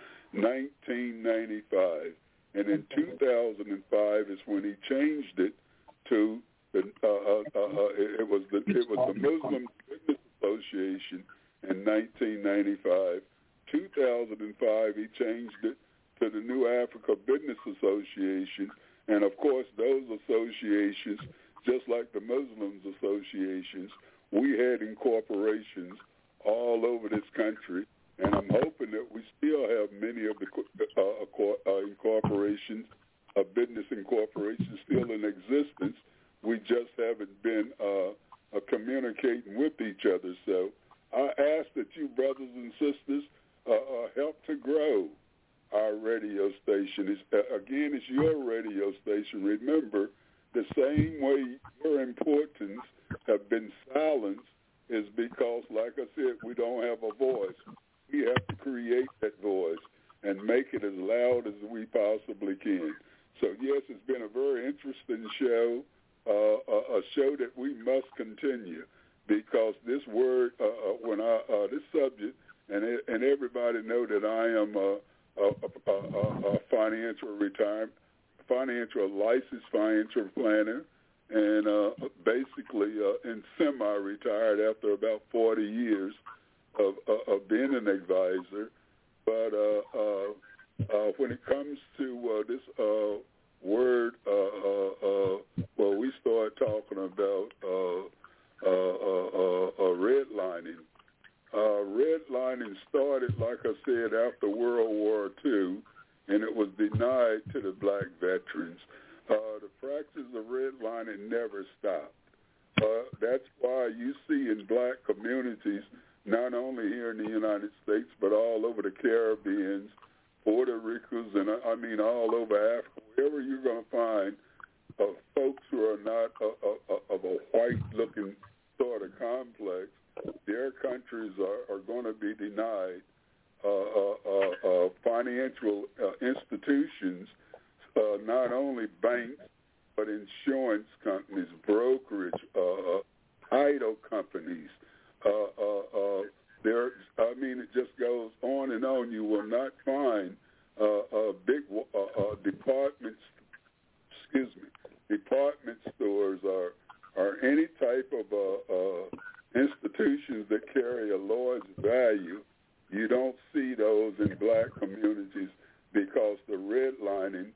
Speaker 2: 1995. And in 2005 is when he changed it to the it was the Muslim Business Association in 1995. 2005 he changed it to the New Africa Business Association, and of course those associations, just like the Muslims associations, we had incorporations all over this country, and I'm hoping that we still have many of the incorporations, business incorporations still in existence. We just haven't been communicating with each other. So I ask that you brothers and sisters help to grow our radio station. It's your radio station. Remember, the same way your importance have been silenced is because, like I said, we don't have a voice. We have to create that voice and make it as loud as we possibly can. So, yes, it's been a very interesting show, a show that we must continue because this word, this subject, and everybody know that I am a licensed financial planner, and basically in semi-retired after about 40 years of being an advisor. But when it comes to this word, we start talking about redlining. Redlining started, like I said, after World War II, and it was denied to the black veterans. The practice of redlining never stopped. That's why you see in black communities, not only here in the United States, but all over the Caribbean, Puerto Ricos, and I mean all over Africa, wherever you're going to find folks who are not of a white-looking sort of complex, their countries are going to be denied financial institutions, not only banks, but insurance companies, brokerage, title companies. It just goes on and on. You will not find big department stores or any type of institutions that carry a large value. You don't see those in black communities because the redlining,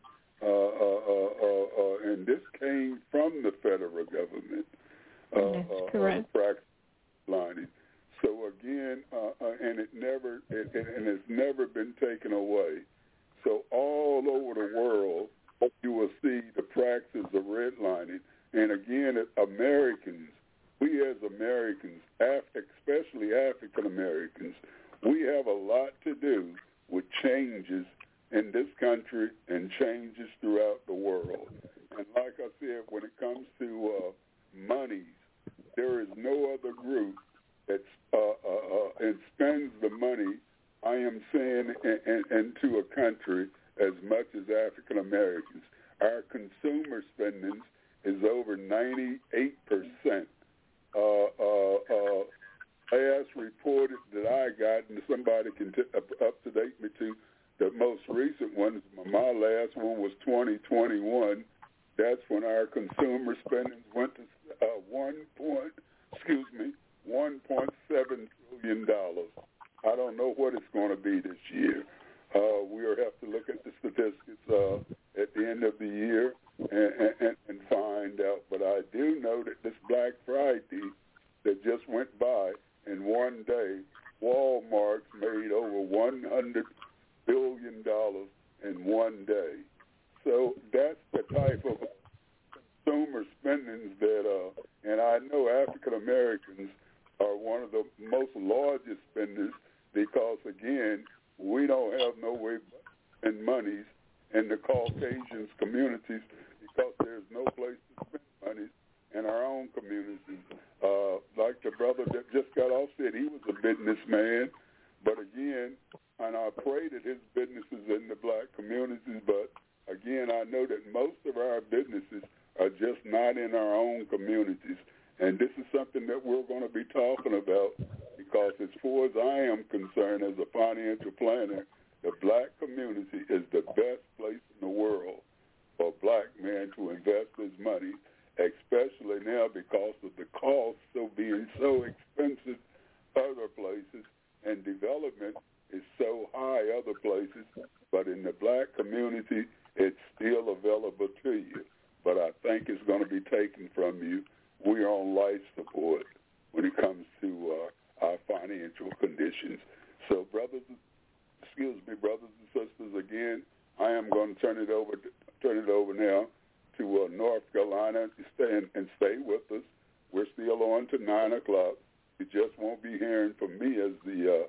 Speaker 2: and this came from the federal government.
Speaker 1: That's correct.
Speaker 2: Lining. So again, and it's never been taken away. So all over the world, you will see the practice of redlining. And again, Americans, we as Americans, especially African Americans, we have a lot to do with changes in this country and changes throughout the world. And like I said, when it comes to monies, there is no other group that spends the money, I am saying, into a country as much as African Americans. Our consumer spending is over 98%. Last reported that I got, and somebody can up to date me to, the most recent one, my last one was 2021. That's when our consumer spending went to $1.7 trillion. I don't know what it's going to be this year. We'll have to look at the statistics at the end of the year and find out. But I do know that this Black Friday that just went by, in one day, Walmart's made over $100 billion in one day. So that's the type of consumer spending that, and I know African Americans are one of the most largest spenders because, again, we don't have no way in monies in the Caucasian communities because there's no place to spend monies in our own communities. Like the brother that just got off said, he was a businessman, but again, and I pray that his businesses in the Black communities, but again, I know that most of our businesses are just not in our own communities. And this is something that we're going to be talking about because as far as I am concerned as a financial planner, the Black community is the best place in the world for a Black man to invest his money, especially now because of the cost being so expensive other places and development is so high other places, but in the Black community, it's still available to you. But I think it's going to be taken from you. We are on life support when it comes to our financial conditions. So, brothers and sisters, again, I am going to turn it over now to North Carolina and stay with us. We're still on to 9 o'clock. You just won't be hearing from me as the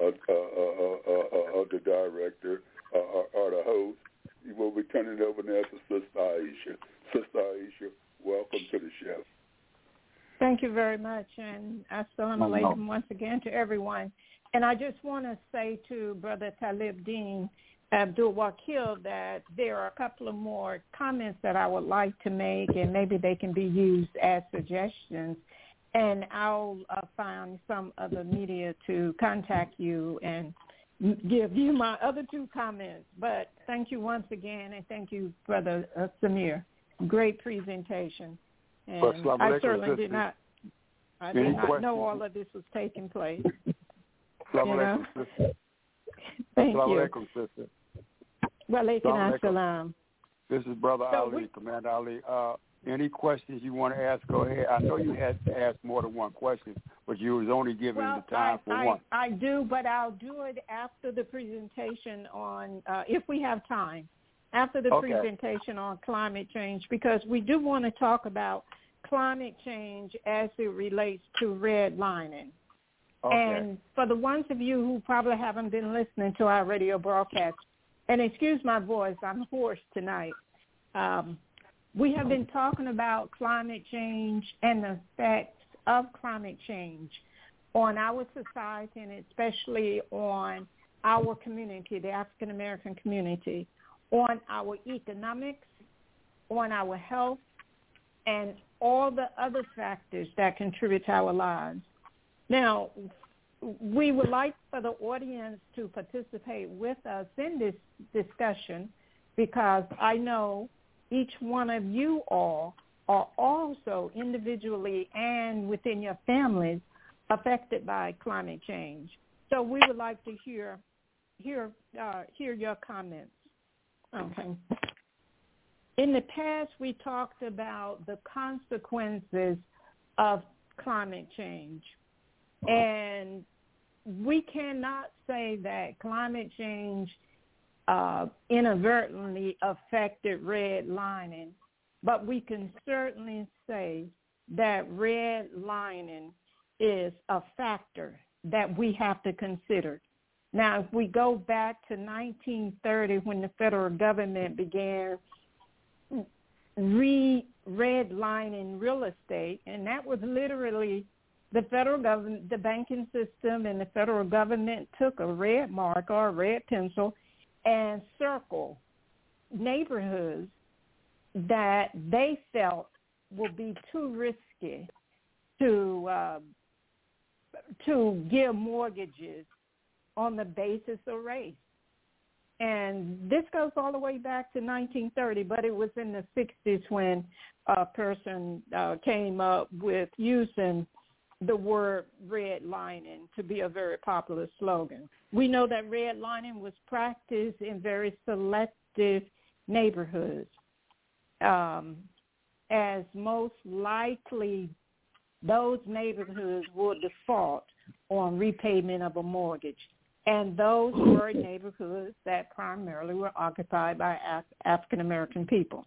Speaker 2: director or the host. You will be turning it over now to Sister Aisha. Sister Aisha, welcome to the show.
Speaker 1: Thank you very much, and assalamu alaikum once again to everyone. And I just want to say to Brother Talib Din Abdul Wakil that there are a couple of more comments that I would like to make, and maybe they can be used as suggestions. And I'll find some other media to contact you and give you my other two comments. But thank you once again, and thank you, Brother Samir. Great presentation. And I certainly did not know all of this was taking place.
Speaker 5: Assalamu alaikum, sister.
Speaker 1: Thank you.
Speaker 5: Assalamu alaikum, sister.
Speaker 1: Walaikum assalam.
Speaker 5: This is Brother Ali, Commander Ali. Any questions you want to ask, go ahead. I know you had to ask more than one question, but you was only given the time for one.
Speaker 1: I do, but I'll do it after the presentation on, if we have time, after the presentation on climate change, because we do want to talk about climate change as it relates to redlining.
Speaker 5: Okay.
Speaker 1: And for the ones of you who probably haven't been listening to our radio broadcast, and excuse my voice, I'm hoarse tonight. We have been talking about climate change and the effects of climate change on our society and especially on our community, the African American community, on our economics, on our health, and all the other factors that contribute to our lives. Now, we would like for the audience to participate with us in this discussion because I know each one of you all are also individually and within your families affected by climate change. So we would like to hear your comments. Okay. In the past, we talked about the consequences of climate change. And we cannot say that climate change inadvertently affected redlining, but we can certainly say that redlining is a factor that we have to consider. Now, if we go back to 1930 when the federal government began redlining real estate, and that was literally the federal government, the banking system and the federal government took a red mark or a red pencil and circled neighborhoods that they felt would be too risky to give mortgages on the basis of race. And this goes all the way back to 1930, but it was in the 60s when a person came up with using the word redlining to be a very popular slogan. We know that redlining was practiced in very selective neighborhoods, as most likely those neighborhoods would default on repayment of a mortgage. And those were neighborhoods that primarily were occupied by African-American people.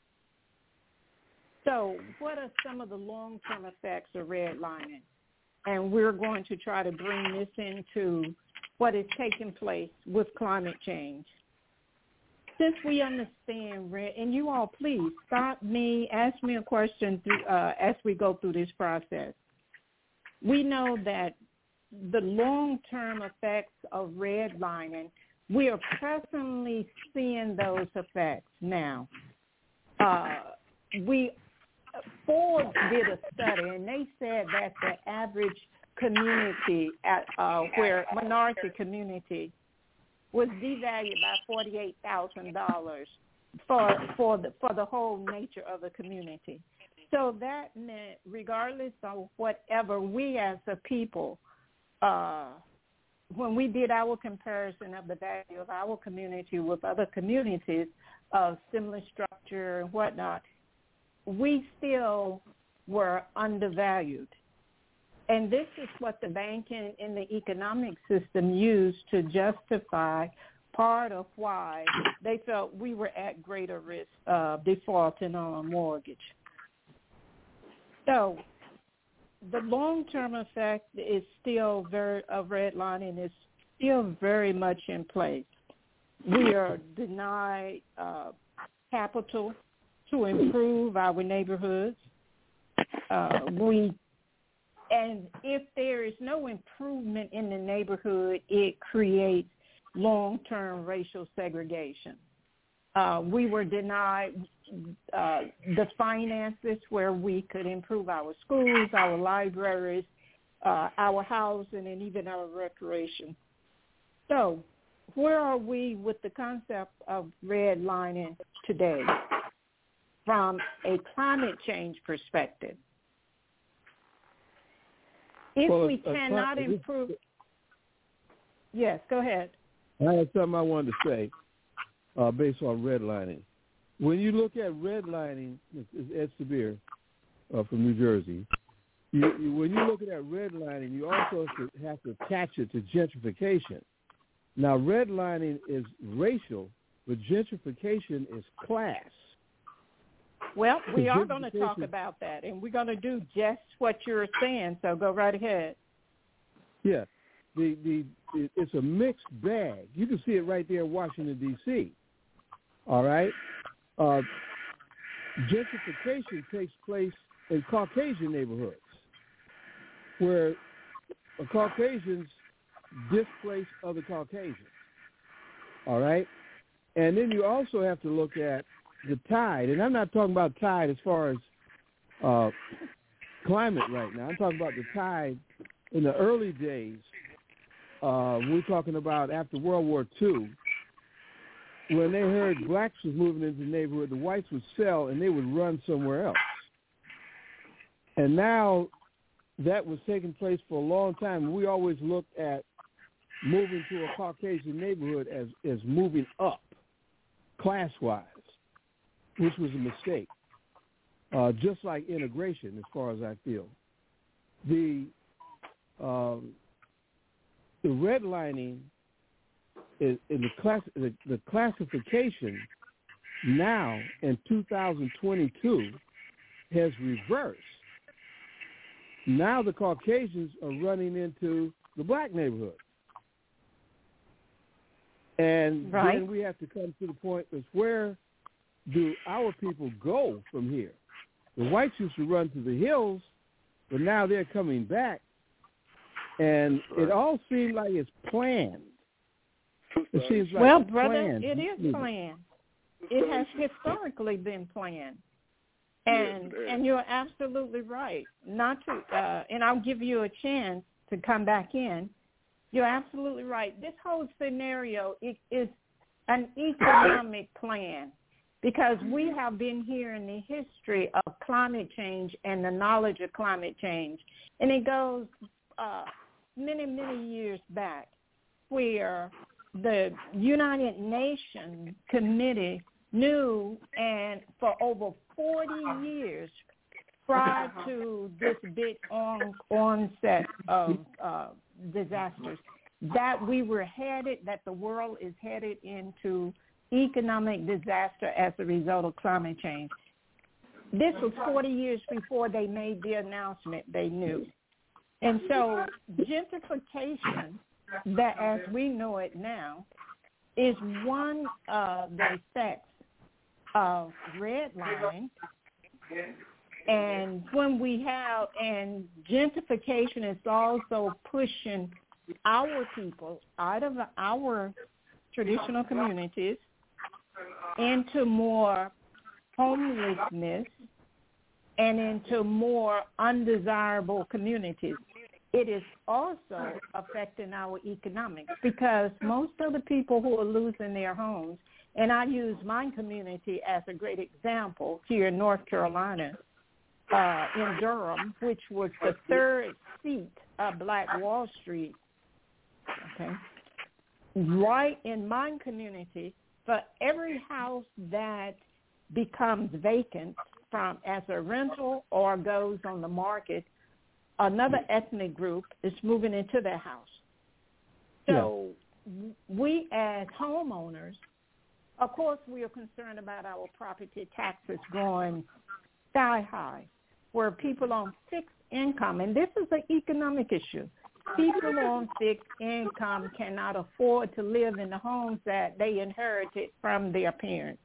Speaker 1: So what are some of the long-term effects of redlining? And we're going to try to bring this into what is taking place with climate change. Since we understand, and you all please stop me, ask me a question as we go through this process. We know that the long-term effects of redlining, we are presently seeing those effects now. Ford did a study, and they said that the average community, where minority community, was devalued by $48,000 for the whole nature of the community. So that meant, regardless of whatever, we as a people, when we did our comparison of the value of our community with other communities of similar structure and whatnot, we still were undervalued. And this is what the banking and the economic system used to justify part of why they felt we were at greater risk of defaulting on a mortgage. So the long-term effect is still of redlining is still very much in place. We are denied capital to improve our neighborhoods. And if there is no improvement in the neighborhood, it creates long-term racial segregation. We were denied the finances where we could improve our schools, our libraries, our housing, and even our recreation. So where are we with the concept of redlining today from a climate change perspective? If we cannot improve... Yes, go ahead.
Speaker 7: I had something I wanted to say based on redlining. When you look at redlining, it's Ed Sabir from New Jersey. When you look at redlining, you also have to attach it to gentrification. Now, redlining is racial, but gentrification is class.
Speaker 1: Well, we are going to talk about that, and we're going to do just what you're saying, so go right ahead.
Speaker 7: Yeah. It's a mixed bag. You can see it right there in Washington, D.C., all right? Gentrification takes place in Caucasian neighborhoods where Caucasians displace other Caucasians, all right? And then you also have to look at the tide, and I'm not talking about tide as far as climate right now. I'm talking about the tide in the early days. We're talking about after World War II, when they heard blacks was moving into the neighborhood, the whites would sell and they would run somewhere else. And now that was taking place for a long time. We always looked at moving to a Caucasian neighborhood as moving up class-wise, which was a mistake, just like integration as far as I feel. The redlining in the classification now in 2022 has reversed. Now the Caucasians are running into the black neighborhood. And then we have to come to the point of where do our people go from here? The whites used to run to the hills, but now they're coming back. And it all seems like it's planned. It seems like
Speaker 1: brother, it is planned. It has historically been planned. And you're absolutely right. Not to, and I'll give you a chance to come back in. You're absolutely right. This whole scenario is an economic plan because we have been hearing the history of climate change and the knowledge of climate change. And it goes many, many years back where the United Nations Committee knew, and for over 40 years prior to this big onset of disasters, that we were headed, that the world is headed into economic disaster as a result of climate change. This was 40 years before they made the announcement. They knew. And so gentrification, that as we know it now, is one of the effects of redlining. And when we have, and gentrification is also pushing our people out of our traditional communities into more homelessness and into more undesirable communities. It is also affecting our economics because most of the people who are losing their homes, and I use my community as a great example here in North Carolina, in Durham, which was the third seat of Black Wall Street, okay? Right in my community, for every house that becomes vacant from as a rental or goes on the market, another ethnic group is moving into their house. So we as homeowners, of course, we are concerned about our property taxes going sky high, where people on fixed income, and this is an economic issue, people on fixed income cannot afford to live in the homes that they inherited from their parents.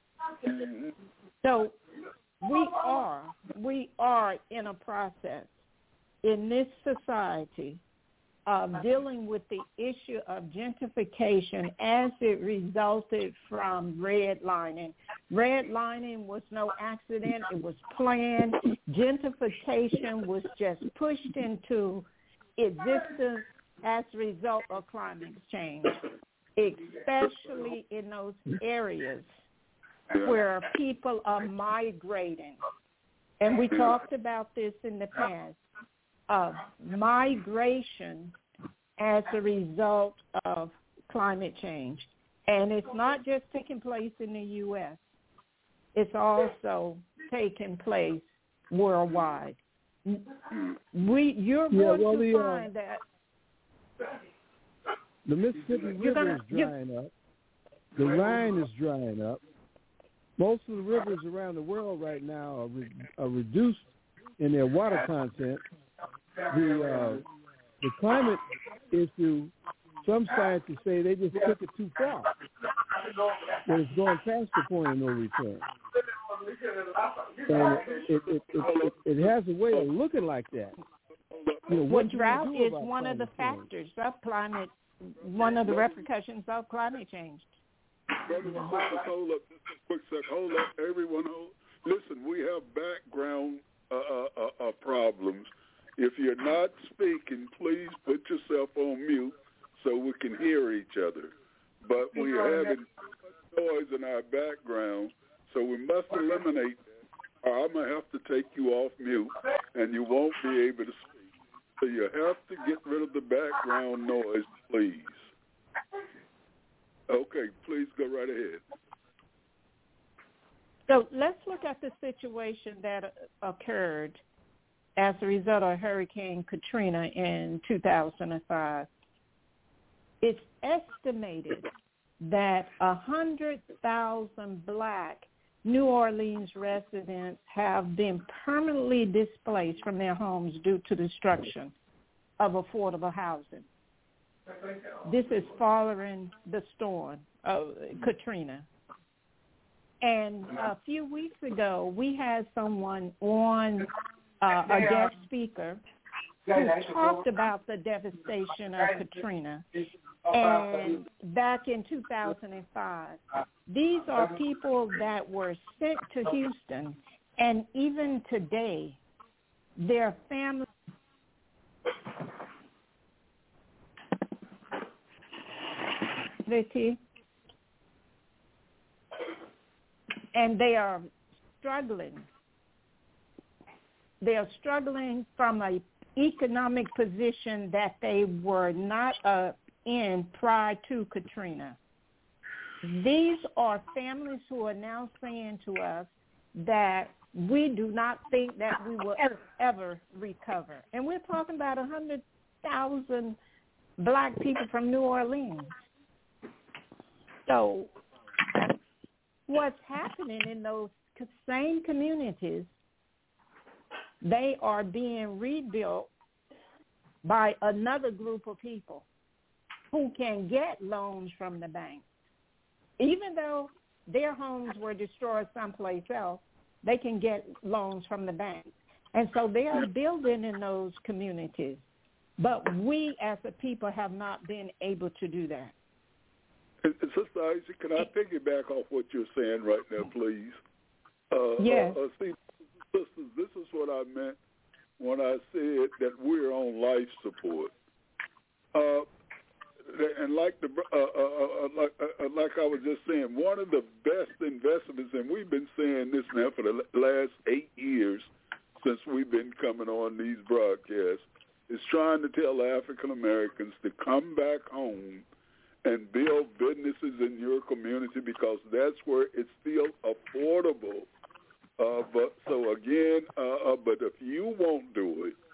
Speaker 1: So we are in a process in this society of dealing with the issue of gentrification as it resulted from redlining. Redlining was no accident. It was planned. Gentrification was just pushed into existence as a result of climate change, especially in those areas where people are migrating. And we talked about this in the past. Migration as a result of climate change. And it's not just taking place in the U.S. It's also taking place worldwide. You're going to find that
Speaker 7: the Mississippi River is drying up. The Rhine is drying up. Most of the rivers around the world right now are reduced in their water content. The climate issue, some scientists say they just took it too far. That it's going past the point of no return. And it has a way of looking like that.
Speaker 1: Drought is one of the factors of climate, one of the repercussions of climate change.
Speaker 2: Brother, hold up just a quick second. Hold up, everyone. Listen, we have background problems. If you're not speaking, please put yourself on mute so we can hear each other. But we are having noise in our background, so we must eliminate that, or I'm going to have to take you off mute, and you won't be able to speak. So you have to get rid of the background noise, please. Okay, please go right ahead.
Speaker 1: So let's look at the situation that occurred as a result of Hurricane Katrina in 2005. it's estimated that 100,000 black New Orleans residents have been permanently displaced from their homes due to destruction of affordable housing. This is following the storm of Katrina. And a few weeks ago, we had someone on, a guest speaker, who talked about the devastation of Katrina. And back in 2005, these are people that were sent to Houston, and even today, their families and they are struggling. They are struggling from an economic position that they were not in prior to Katrina. These are families who are now saying to us that we do not think that we will ever recover. And we're talking about 100,000 black people from New Orleans. So what's happening in those same communities, they are being rebuilt by another group of people who can get loans from the bank. Even though their homes were destroyed someplace else, they can get loans from the bank. And so they are building in those communities. But we as a people have not been able to do that.
Speaker 2: Sister Isaac, can I piggyback off what you're saying right now, please?
Speaker 1: Yes.
Speaker 2: See, sisters, this is what I meant when I said that we're on life support. And like like I was just saying, one of the best investments, and we've been saying this now for the last 8 years since we've been coming on these broadcasts, is trying to tell African Americans to come back home and build businesses in your community because that's where it's still affordable. But if you won't do it,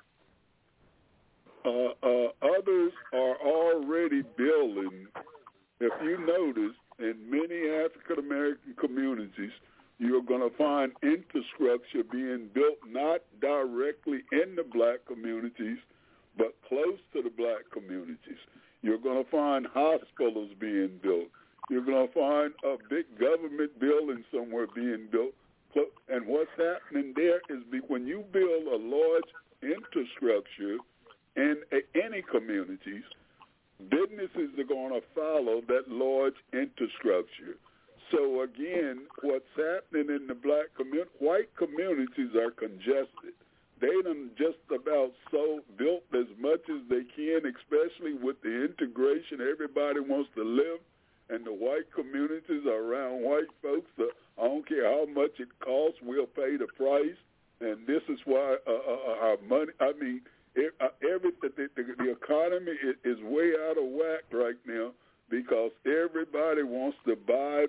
Speaker 2: others are already building. If you notice, in many African American communities, you're going to find infrastructure being built not directly in the black communities, but close to the black communities. You're going to find hospitals being built. You're going to find a big government building somewhere being built. And what's happening there is when you build a large infrastructure in any communities, businesses are going to follow that large infrastructure. So again, what's happening in the black community, white communities are congested. They done just about built as much as they can, especially with the integration. Everybody wants to live, and the white communities are around white folks. I don't care how much it costs, we'll pay the price. And this is why our money, the economy is way out of whack right now because everybody wants to buy.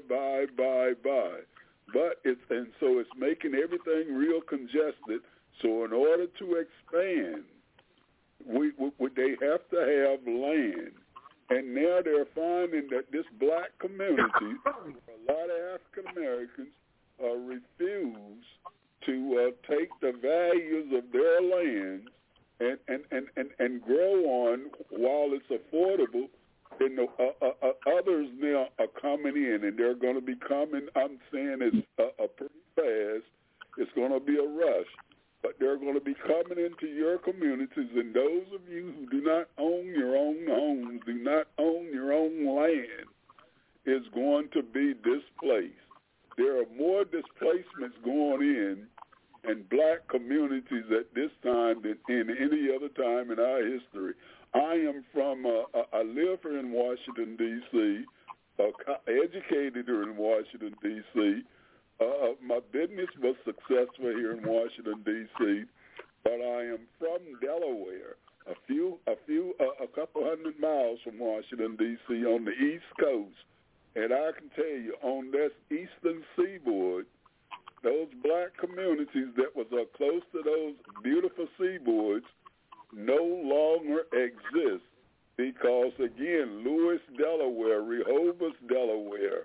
Speaker 2: But it's making everything real congested. So in order to expand, they have to have land. And now they're finding that this black community, a lot of African Americans, refuse to take the values of their land and grow on while it's affordable. And others now are coming in, and they're going to be coming. I'm saying it's pretty fast. It's going to be a rush. But they're going to be coming into your communities, and those of you who do not own your own homes, do not own your own land, is going to be displaced. There are more displacements going in black communities at this time than in any other time in our history. I am from, I live here in Washington, D.C., educated here in Washington, D.C., my business was successful here in Washington, D.C., but I am from Delaware, a couple hundred miles from Washington, D.C., on the East Coast. And I can tell you, on this eastern seaboard, those black communities that was close to those beautiful seaboards no longer exist because again, Lewis, Delaware, Rehoboth, Delaware.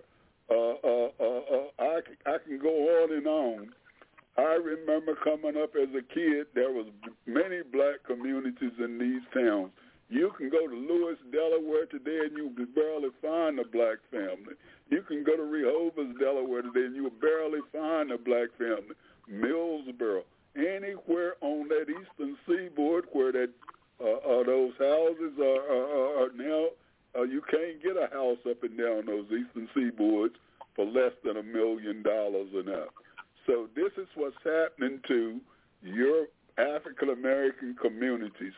Speaker 2: I can go on and on. I remember coming up as a kid, there was many black communities in these towns. You can go to Lewis, Delaware today, and you can barely find a black family. You can go to Rehoboth, Delaware today, and you will barely find a black family. Millsboro, anywhere on that eastern seaboard where that those houses are now, you can't get a house up and down those eastern seaboards for less than $1 million an hour. So this is what's happening to your African American communities.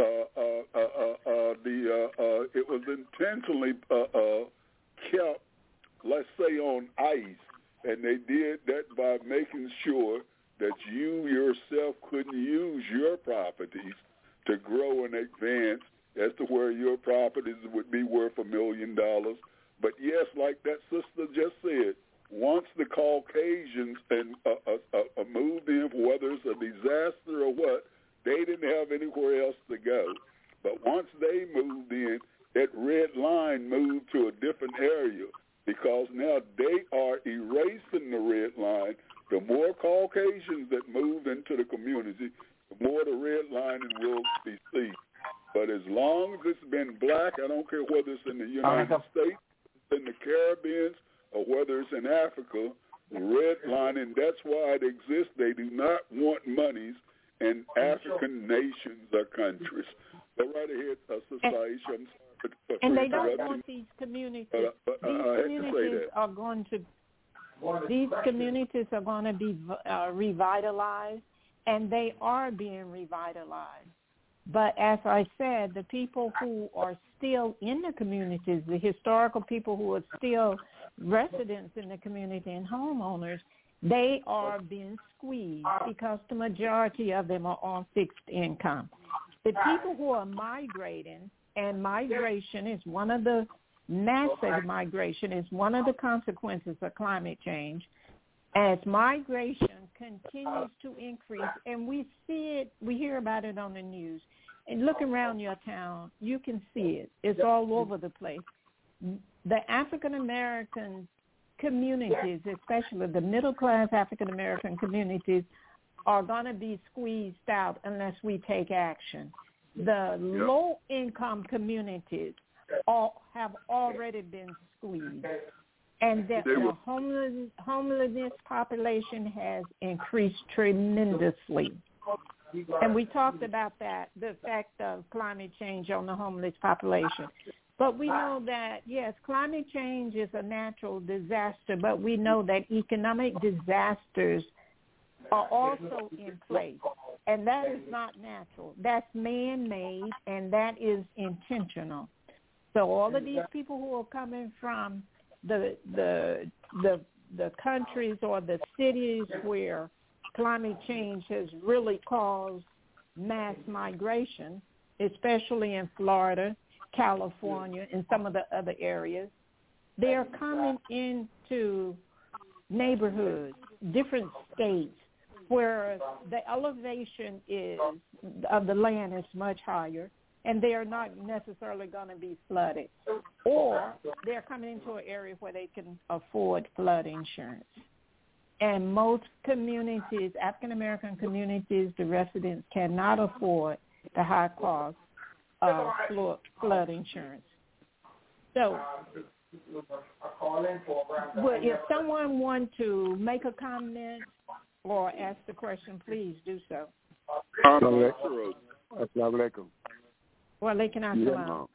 Speaker 2: It was intentionally kept, let's say, on ice, and they did that by making sure that you yourself couldn't use your properties to grow and advance as to where your properties would be worth $1 million. But yes, like that sister just said, once the Caucasians moved in, whether it's a disaster or what, they didn't have anywhere else to go. But once they moved in, that red line moved to a different area because now they are erasing the red line. The more Caucasians that move into the community, the more the red line will be seen. But as long as it's been black, I don't care whether it's in the United States, in the Caribbean, or whether it's in Africa, the red line, and that's why it exists. They do not want monies in African nations or countries. Go right ahead, Sister Aisha. I'm sorry
Speaker 1: and they don't want these communities. These communities are going to be revitalized, and they are being revitalized. But as I said, the people who are still in the communities, the historical people who are still residents in the community and homeowners, they are being squeezed because the majority of them are on fixed income. The people who are migrating, and migration is one of the massive migration is one of the consequences of climate change. As migration continues to increase, and we see it, we hear about it on the news, and look around your town, you can see it. It's all over the place. The African-American communities, especially the middle-class African-American communities, are going to be squeezed out unless we take action. The low-income communities have already been squeezed, and the homelessness population has increased tremendously. And we talked about that, the effect of climate change on the homeless population. But we know that, yes, climate change is a natural disaster, but we know that economic disasters are also in place. And that is not natural. That's man-made, and that is intentional. So all of these people who are coming from the countries or the cities where climate change has really caused mass migration, especially in Florida, California, and some of the other areas, they are coming into neighborhoods, different states, where the elevation of the land is much higher, and they are not necessarily going to be flooded. Or they're coming into an area where they can afford flood insurance. And most communities, African-American communities, the residents cannot afford the high cost of flood insurance. So if someone wants to make a comment or ask the question, please do so.
Speaker 5: Assalamu alaikum.
Speaker 1: Well, they can ask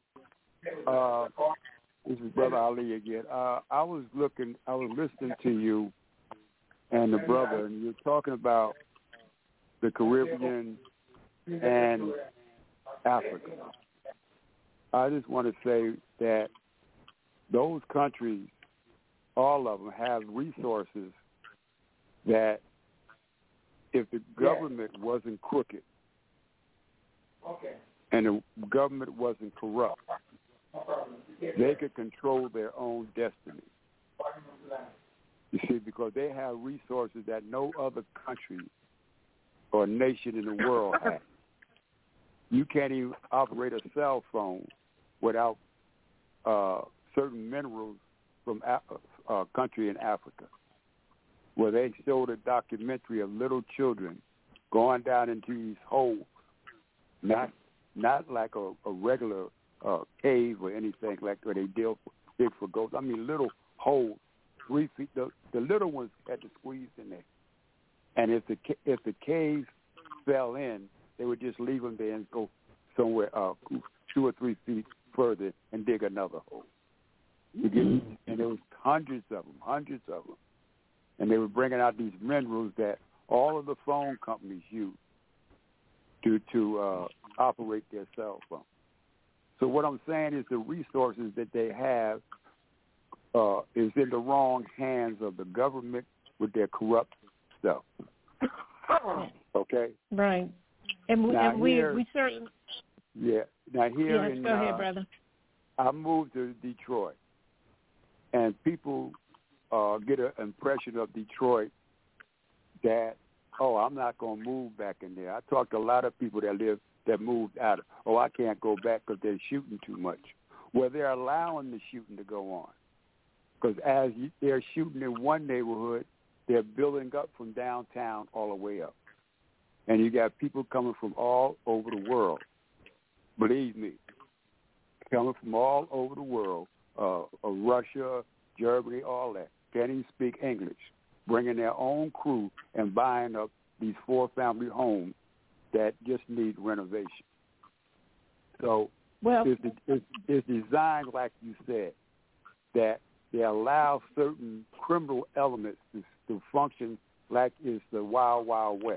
Speaker 5: this is Brother Ali again. I was listening to you and the brother, and you're talking about the Caribbean and Africa. I just want to say that those countries, all of them, have resources that if the government wasn't crooked and the government wasn't corrupt, they could control their own destiny. You see, because they have resources that no other country or nation in the world has. You can't even operate a cell phone without certain minerals from a country in Africa, where they showed a documentary of little children going down into these holes, not like a regular cave or anything like where they dig for gold. I mean, little holes, 3 feet. The little ones had to squeeze in there, and if the cave fell in, they would just leave them there and go somewhere 2 or 3 feet further and dig another hole. And there was hundreds of them, and they were bringing out these minerals that all of the phone companies use to operate their cell phone. So what I'm saying is the resources that they have is in the wrong hands of the government with their corrupt stuff. Okay?
Speaker 1: Right. And we certainly...
Speaker 5: Yeah. Now here
Speaker 1: yes, go ahead, brother.
Speaker 5: I moved to Detroit, and people get an impression of Detroit that, oh, I'm not going to move back in there. I talked to a lot of people that moved out of, oh, I can't go back because they're shooting too much. Well, they're allowing the shooting to go on, because as they're shooting in one neighborhood, they're building up from downtown all the way up. And you got people coming from all over the world, believe me, coming from all over the world, Russia, Germany, all that, can't even speak English, bringing their own crew and buying up these 4-family homes that just need renovation. So it's designed, like you said, that they allow certain criminal elements to function like it's the Wild Wild West.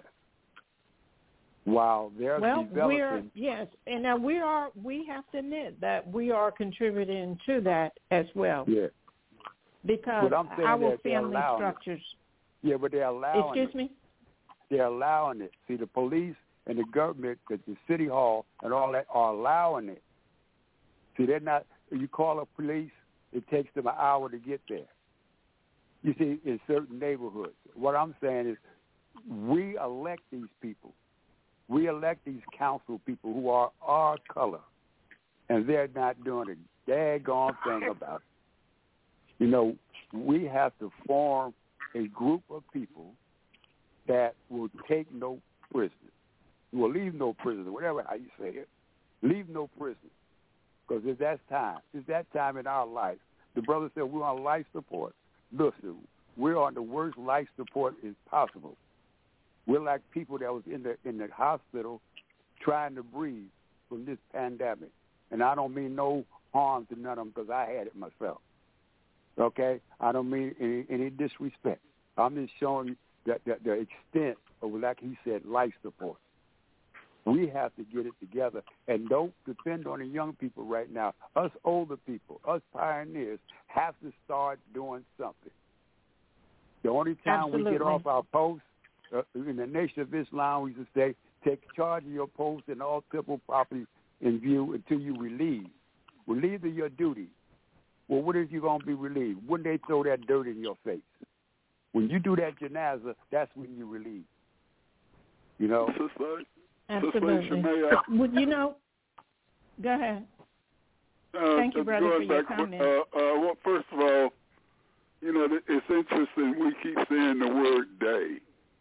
Speaker 5: While they're developing,
Speaker 1: yes, and now we have to admit that we are contributing to that as well.
Speaker 5: Yeah.
Speaker 1: Because our family structures.
Speaker 5: Yeah, but they're allowing
Speaker 1: Excuse me?
Speaker 5: They're allowing it. See, the police and the government, the city hall and all that are allowing it. See, they're not, you call the police, it takes them an hour to get there. You see, in certain neighborhoods. What I'm saying is we elect these people. We elect these council people who are our color, and they're not doing a daggone thing about it. You know, we have to form a group of people that will take no prisoners, will leave no prisoners, whatever how you say it, leave no prisoners, because it's that time. It's that time in our life. The brother said we're on life support. Listen, we're on the worst life support as possible. We're like people that was in the hospital trying to breathe from this pandemic. And I don't mean no harm to none of them because I had it myself. Okay? I don't mean any disrespect. I'm just showing the extent of, like he said, life support. We have to get it together and don't depend on the young people right now. Us older people, us pioneers, have to start doing something. The only time we get off our posts, in the Nation of Islam, we used to say, take charge of your post and all temple property in view until you relieve. Relieve of your duty. Well, what if you're going to be relieved? Wouldn't they throw that dirt in your face? When you do that janazah, that's when you relieve. You know?
Speaker 1: Absolutely. Well, you know, go ahead. Thank you, brother, for your comment.
Speaker 2: Well, first of all, you know, it's interesting. We keep saying the word day.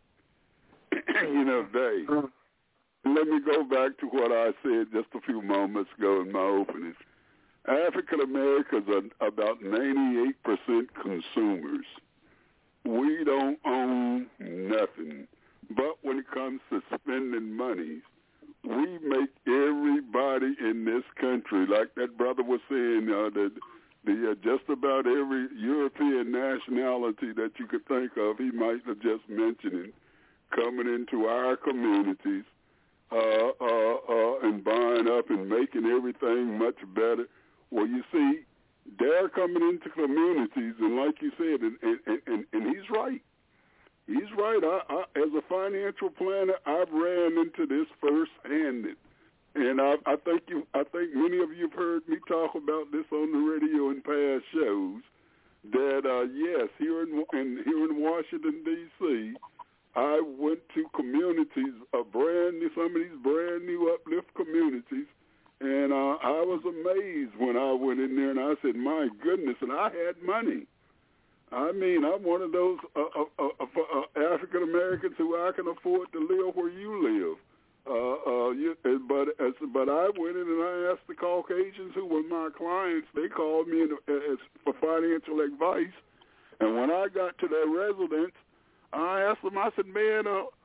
Speaker 2: You know, day. Let me go back to what I said just a few moments ago in my opening. African Americans are about 98% consumers. We don't own nothing. But when it comes to spending money, we make everybody in this country, like that brother was saying, just about every European nationality that you could think of, he might have just mentioned it, coming into our communities and buying up and making everything much better. Well, you see, they're coming into communities, and like you said, and he's right. He's right. I, as a financial planner, I've ran into this firsthand, and I think many of you have heard me talk about this on the radio in past shows. That yes, here in Washington D.C., I went to communities, some of these brand new uplift communities, and
Speaker 9: And I was amazed when I went in there, and I said, my goodness, and I had money. I mean, I'm one of those African Americans who I can afford to live where you live. But I went in and I asked the Caucasians who were my clients. They called me for financial advice. And when I got to their residence, I asked them, I said, man,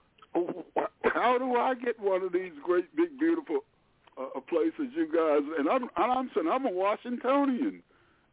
Speaker 9: how do I get one of these great, big, beautiful places you guys? And I'm saying, I'm a Washingtonian.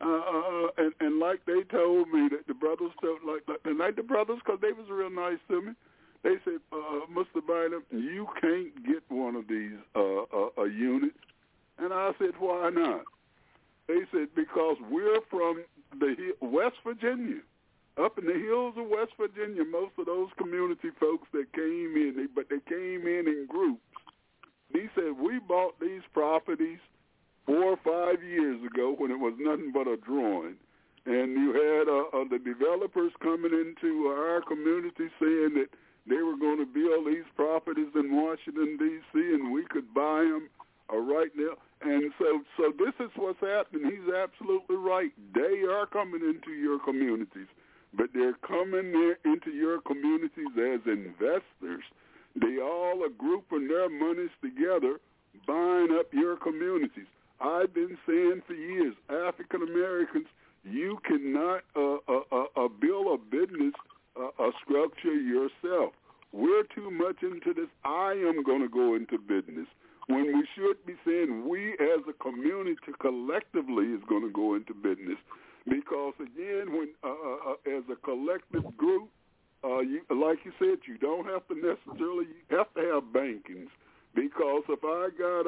Speaker 9: And like they told me, that the brothers told, like the brothers, because they was real nice to me. They said, Mr. Bynum, you can't get one of these units. And I said, why not? They said, because we're from West Virginia, up in the hills of West Virginia. Most of those community folks that came in, but they came in groups. He said, we bought these properties 4 or 5 years ago when it was nothing but a drawing. And you had the developers coming into our community saying that they were going to build these properties in Washington, D.C., and we could buy them right now. And so this is what's happening. He's absolutely right. They are coming into your communities, but they're coming into your communities as investors. They all are grouping their monies together, buying up your communities. I've been saying for years, African Americans, you cannot build a business structure yourself. We're too much into this. I am going to go into business, when we should be saying we as a community collectively is going to go into business. Because again, when as a collective group, like you said, you don't have to necessarily have to have bankings. Because if I got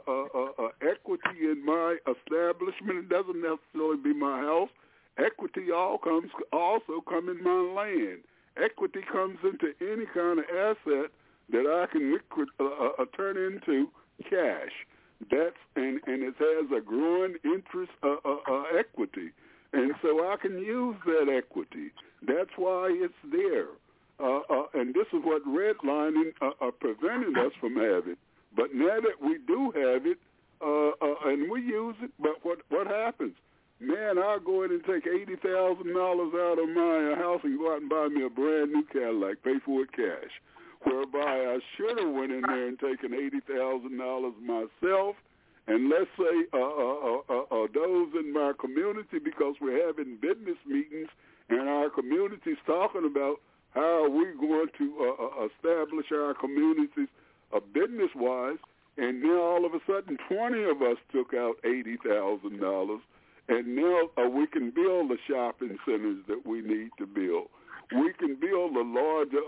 Speaker 9: a equity in my establishment, it doesn't necessarily be my house. Equity also come in my land. Equity comes into any kind of asset that I can turn into cash. And it has a growing interest equity, and so I can use that equity. That's why it's there. And this is what redlining prevented us from having. But now that we do have it, and we use it, but what happens? Man, I'll go in and take $80,000 out of my house and go out and buy me a brand new Cadillac, pay for it cash, whereby I should have went in there and taken $80,000 myself. And let's say those in my community, because we're having business meetings in our communities talking about how are we going to establish our communities business-wise, and now all of a sudden 20 of us took out $80,000, and now we can build the shopping centers that we need to build. We can build the larger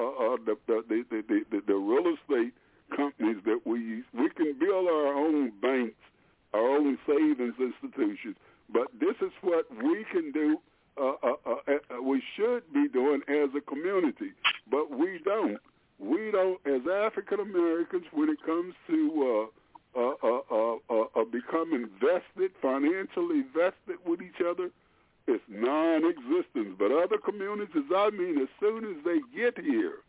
Speaker 9: the real estate companies that we use. We can build our own banks, our own savings institutions. But this is what we can do. We should be doing as a community, but we don't. We don't, as African Americans, when it comes to becoming financially vested with each other, it's non-existent. But other communities, I mean, as soon as they get here,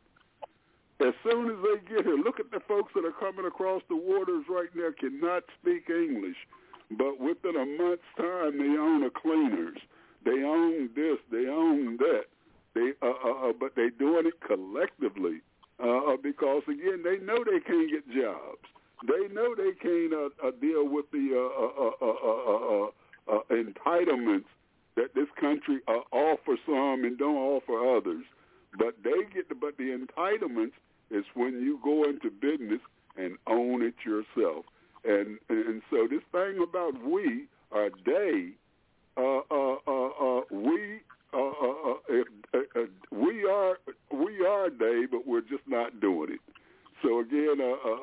Speaker 9: look at the folks that are coming across the waters right now, cannot speak English, but within a month's time, they own a cleaners. They own this, they own that. But they're doing it collectively because, again, they know they can't get jobs. They know they can't deal with the entitlements that this country offers some and don't offer others. But the entitlements is when you go into business and own it yourself. And so this thing about we are they. We are they, but we're just not doing it. So again,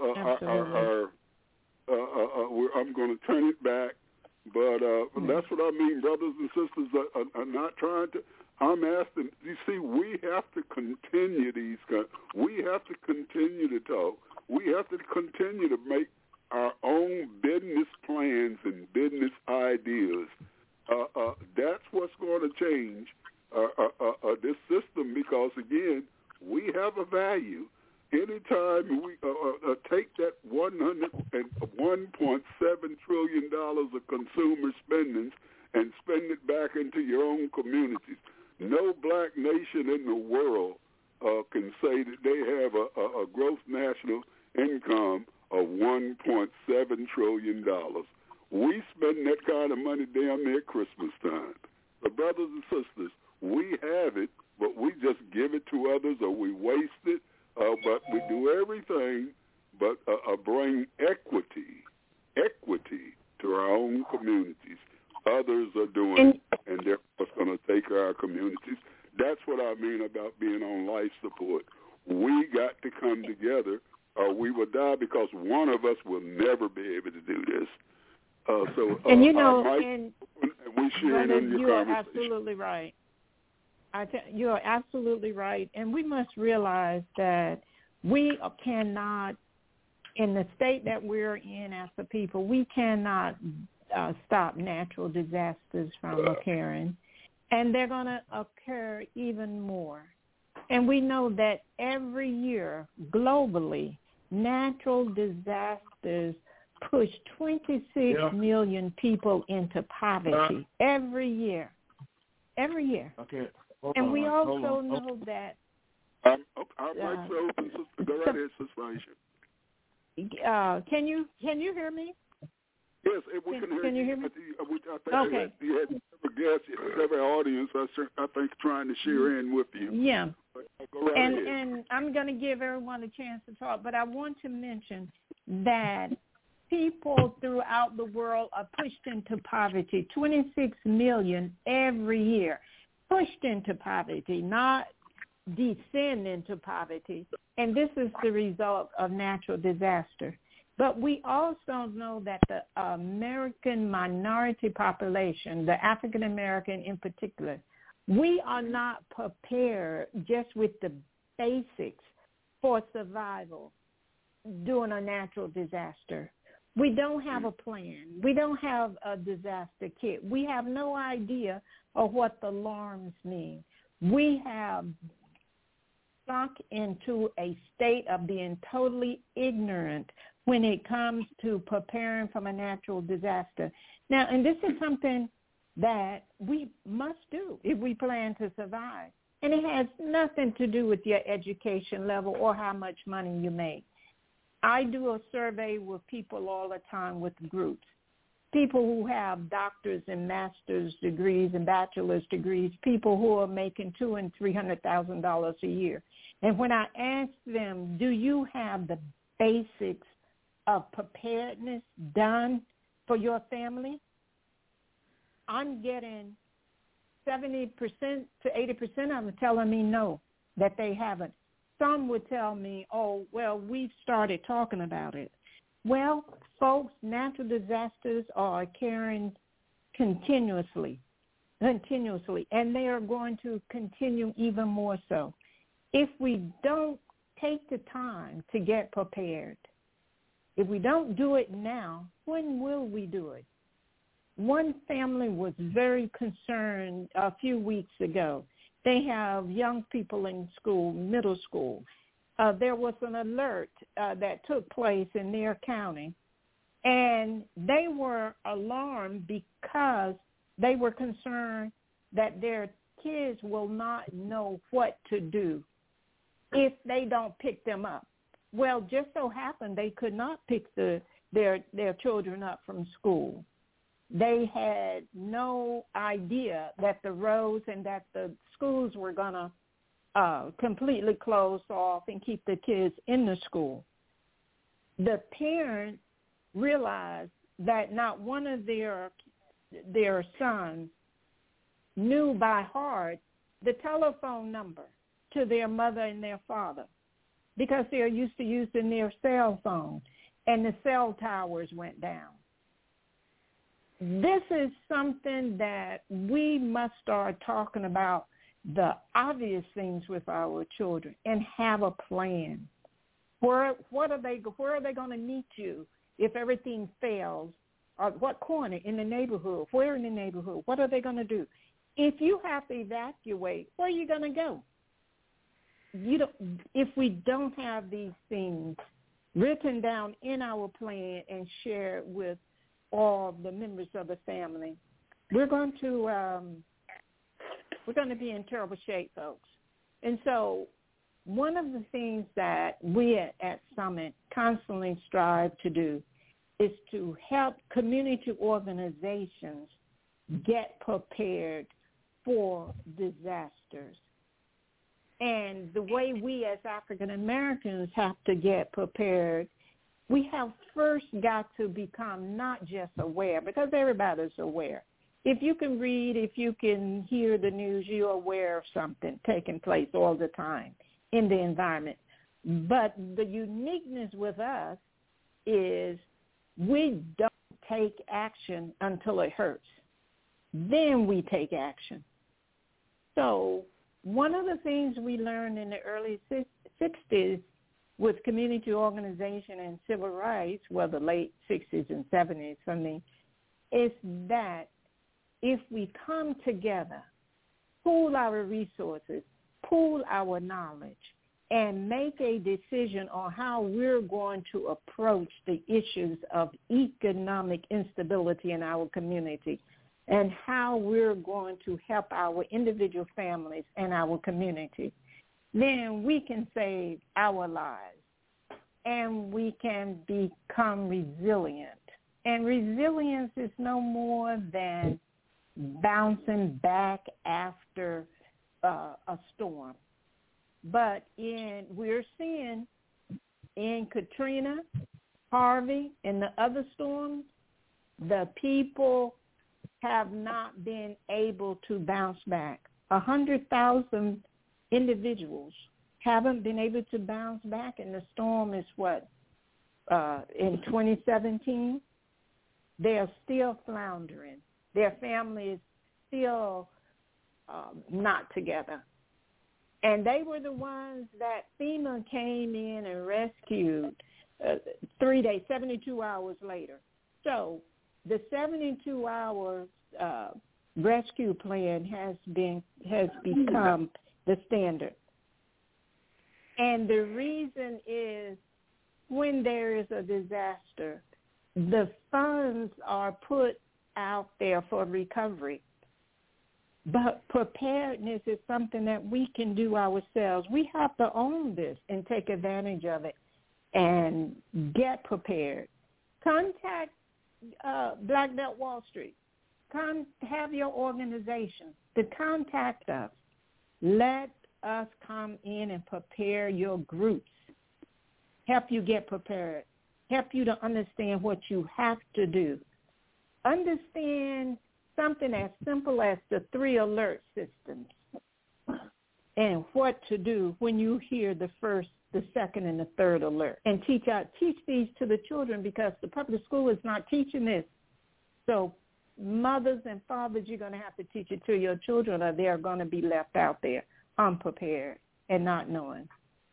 Speaker 9: I'm going to turn it back, but that's what I mean. Brothers and sisters are not trying to. I'm asking. You see, we have to continue these. We have to continue to talk. We have to continue to make our own business plans and business ideas. That's what's going to change this system, because, again, we have a value. Anytime we take that $101 $1.7 trillion of consumer spending and spend it back into your own communities. No black nation in the world can say that they have a gross national income of $1.7 trillion. We spend that kind of money damn near Christmas time. But brothers and sisters, we have it, but we just give it to others or we waste it, but we do everything but bring equity to our own communities. Others are doing it, and they're just going to take our communities. That's what I mean about being on life support. We got to come together or we will die, because one of us will never be able to do this.
Speaker 1: And you know,
Speaker 9: we share in your
Speaker 1: you are
Speaker 9: conversation.
Speaker 1: absolutely right. You are absolutely right. And we must realize that we cannot, in the state that we're in as a people, we cannot stop natural disasters from occurring. And they're going to occur even more. And we know that every year, globally, natural disasters push 26 million people into poverty every year. Every year.
Speaker 4: Okay.
Speaker 1: And we also know that...
Speaker 9: Our mic's open, sister. Go right ahead, Sister Aisha.
Speaker 1: Can you hear me?
Speaker 9: Yes, we can hear you.
Speaker 1: Can you hear me?
Speaker 9: I think you had every audience, I think, trying to share in with you.
Speaker 1: Yeah.
Speaker 9: Go right ahead.
Speaker 1: And I'm going to give everyone a chance to talk, but I want to mention that people throughout the world are pushed into poverty, 26 million every year, pushed into poverty, not descend into poverty. And this is the result of natural disaster. But we also know that the American minority population, the African American in particular, we are not prepared just with the basics for survival during a natural disaster. We don't have a plan. We don't have a disaster kit. We have no idea of what the alarms mean. We have sunk into a state of being totally ignorant when it comes to preparing from a natural disaster. Now, and this is something that we must do if we plan to survive. And it has nothing to do with your education level or how much money you make. I do a survey with people all the time with groups, people who have doctors and master's degrees and bachelor's degrees, people who are making $200,000 and $300,000 a year. And when I ask them, do you have the basics of preparedness done for your family? I'm getting 70% to 80% of them telling me no, that they haven't. Some would tell me, oh, well, we've started talking about it. Well, folks, natural disasters are occurring continuously, and they are going to continue even more so. If we don't take the time to get prepared, if we don't do it now, when will we do it? One family was very concerned a few weeks ago. They have young people in school, middle school. There was an alert that took place in their county, and they were alarmed because they were concerned that their kids will not know what to do if they don't pick them up. Well, just so happened they could not pick their children up from school. They had no idea that the roads and that the schools were going to completely close off and keep the kids in the school. The parents realized that not one of their sons knew by heart the telephone number to their mother and their father because they're used to using their cell phone, and the cell towers went down. This is something that we must start talking about, the obvious things with our children, and have a plan. Where are they going to meet you if everything fails? Or what corner in the neighborhood? Where in the neighborhood? What are they going to do? If you have to evacuate, where are you going to go? If we don't have these things, written down in our plan and shared with all the members of the family. We're going to be in terrible shape, folks. And so one of the things that we at Summit constantly strive to do is to help community organizations get prepared for disasters. And the way we as African Americans have to get prepared, we have first got to become not just aware, because everybody's aware. If you can read, if you can hear the news, you're aware of something taking place all the time in the environment. But the uniqueness with us is we don't take action until it hurts. Then we take action. So one of the things we learned in the early 60s with community organization and civil rights, well, the late 60s and 70s for me, is that if we come together, pool our resources, pool our knowledge, and make a decision on how we're going to approach the issues of economic instability in our community and how we're going to help our individual families and our community, then we can save our lives and we can become resilient. And resilience is no more than bouncing back after a storm. But we're seeing in Katrina, Harvey, and the other storms, the people have not been able to bounce back. 100,000 individuals haven't been able to bounce back, and the storm is in 2017? They are still floundering. Their family is still not together. And they were the ones that FEMA came in and rescued 3 days, 72 hours later. So the 72 hours rescue plan has become the standard. And the reason is when there is a disaster, the funds are put out there for recovery. But preparedness is something that we can do ourselves. We have to own this and take advantage of it and get prepared. Contact Black Belt Wall Street. Have your organization to contact us. Let us come in and prepare your groups. Help you get prepared. Help you to understand what you have to do. Understand something as simple as the 3 alert systems and what to do when you hear the first, the second, and the third alert. And teach these to the children, because the public school is not teaching this. So mothers and fathers, you're going to have to teach it to your children, or they're going to be left out there unprepared and not knowing.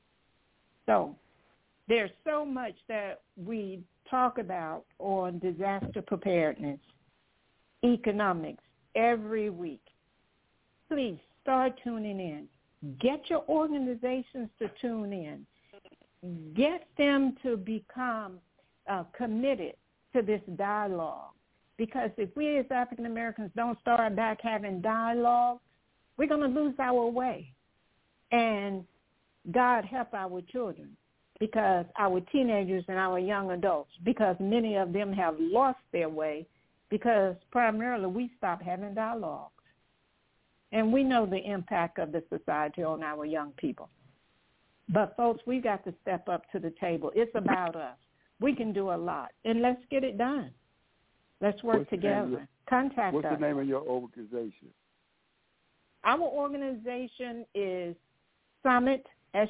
Speaker 1: So there's so much that we talk about on disaster preparedness, economics, every week. Please start tuning in. Get your organizations to tune in. Get them to become committed to this dialogue. Because if we as African Americans don't start back having dialogue, we're going to lose our way. And God help our children, because our teenagers and our young adults, because many of them have lost their way because primarily we stopped having dialogue. And we know the impact of the society on our young people. But, folks, we've got to step up to the table. It's about us. We can do a lot. And let's get it done. Let's work together. Contact us.
Speaker 5: What's the name of your organization?
Speaker 1: Our organization is Summit,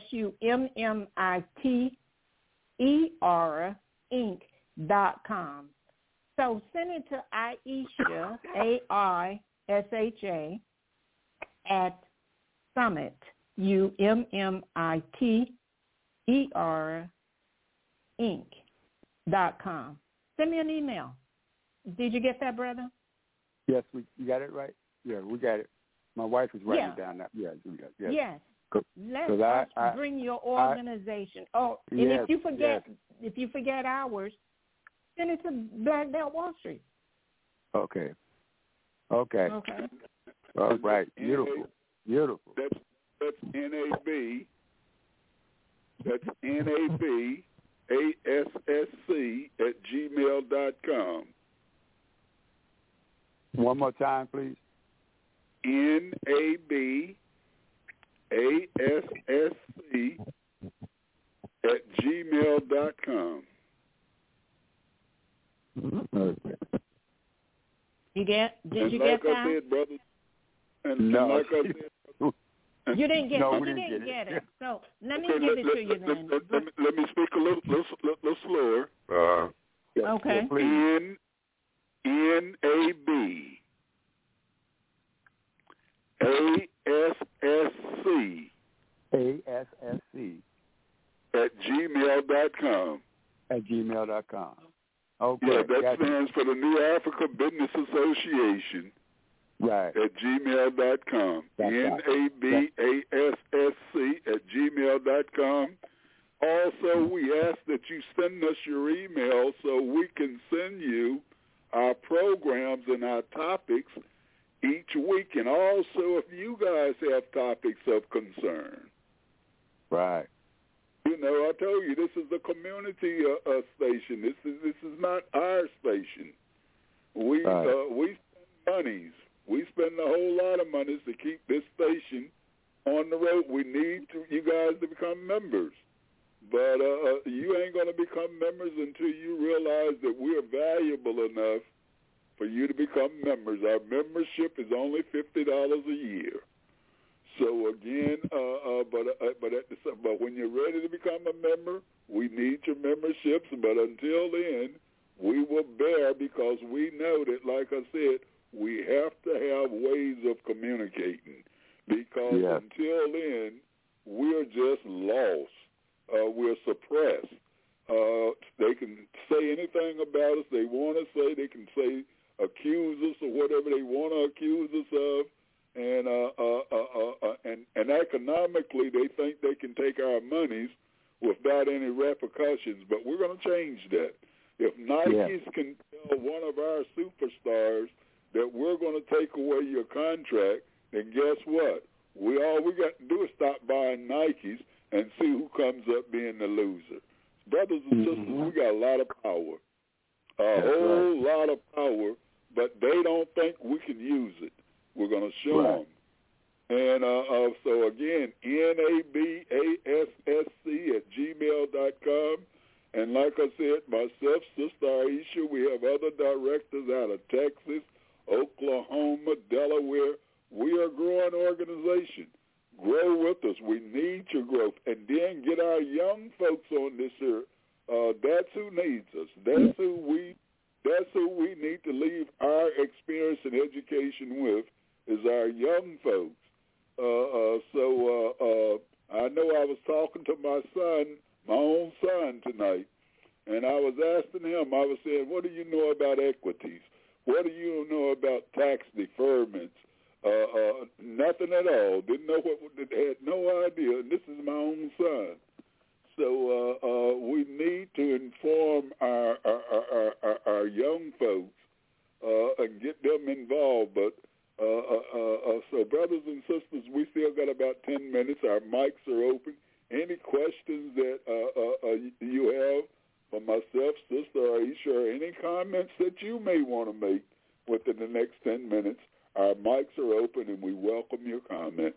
Speaker 1: SUMMITER, Inc.com. So send it to Aisha, AISHA, at Summit, UMMITER, Inc.com. Send me an email. Did you get that, brother?
Speaker 5: Yes, you got it right? Yeah, we got it. My wife is writing it down now. Yes, we got it. Yes.
Speaker 1: Let us bring your organization. If you forget ours, send it to Black Belt Wall Street.
Speaker 5: Okay. All right. Beautiful.
Speaker 9: That's NAB. That's NABASSC@gmail.com.
Speaker 5: One more time, please.
Speaker 9: NABASSC@gmail.com.
Speaker 5: Okay.
Speaker 1: Did you
Speaker 9: like
Speaker 1: get that?
Speaker 9: I said, brothers, and
Speaker 5: No.
Speaker 9: like I said,
Speaker 1: you didn't get
Speaker 5: No,
Speaker 1: it.
Speaker 5: we
Speaker 1: You
Speaker 5: didn't
Speaker 1: didn't
Speaker 5: get
Speaker 1: get it. So let me
Speaker 9: okay,
Speaker 1: give it to you then.
Speaker 9: Let me speak a little slower.
Speaker 1: Okay.
Speaker 5: Please.
Speaker 9: NAB ASSC @gmail.com.
Speaker 5: @gmail.com. Okay.
Speaker 9: Yeah, that stands for the New Africa Business Association.
Speaker 5: Right.
Speaker 9: @gmail.com. NABASSC @gmail.com. Also, we ask that you send us your email so we can send you our programs and our topics each week. And also, if you guys have topics of concern.
Speaker 5: Right.
Speaker 9: You know, I told you this is a community station. This is not our station. We spend monies. We spend a whole lot of monies to keep this station on the road. We need you guys to become members. But you ain't going to become members until you realize that we're valuable enough for you to become members. Our membership is only $50 a year. So again, but when you're ready to become a member, we need your memberships. But until then, we will bear, because we know that, like I said, we have to have ways of communicating. Because until then, we're just lost. We're suppressed. They can say anything about us they want to say. They can say, accuse us of whatever they want to accuse us of. And economically, they think they can take our monies without any repercussions. But we're going to change that. If Nikes can tell one of our superstars that we're going to take away your contract, then guess what? All we got to do is stop buying Nikes and see who comes up being the loser. Brothers and sisters, we got a lot of power, a whole lot of power, but they don't think we can use it. We're going to show them. And so, again, NABASSC@gmail.com. And like I said, myself, Sister Aisha, we have other directors out of Texas, Oklahoma, Delaware. We are a growing organization. Grow with us. We need your growth. And then get our young folks on this here. That's who needs us. That's who we need to leave our experience and education with, is our young folks. So I know I was talking to my son, my own son tonight, and I was asking him, I was saying, what do you know about equities? What do you know about tax deferments? Nothing at all. Didn't know had no idea. And this is my own son. So we need to inform our young folks and get them involved. But so, brothers and sisters, we still got about 10 minutes. Our mics are open. Any questions that you have for myself, Sister Aisha, or any comments that you may want to make within the next 10 minutes, our mics are open and we welcome your comments.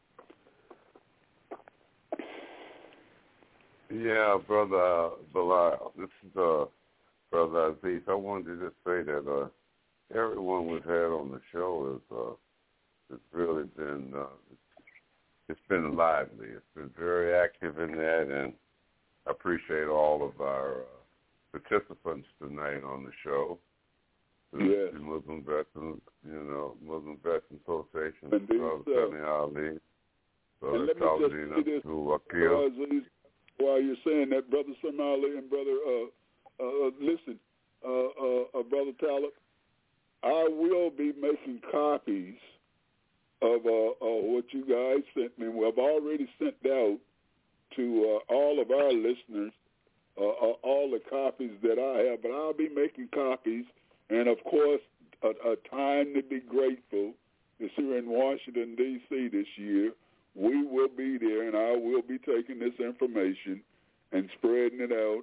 Speaker 3: Yeah, Brother Bilal, this is Brother Aziz. I wanted to just say that everyone we've had on the show has really been it's been lively. It's been very active in that, and I appreciate all of our participants tonight on the show. The Muslim Veterans, Muslim Veterans Association, Brother Sunny Ali, Brother Taladina, Aziz,
Speaker 9: while you're saying that, Brother Somali and Brother, listen, Brother Talib, I will be making copies of what you guys sent me. Well, I've already sent out to all of our listeners all the copies that I have, but I'll be making copies. And, of course, a time to be grateful is here in Washington, D.C. this year. We will be there, and I will be taking this information and spreading it out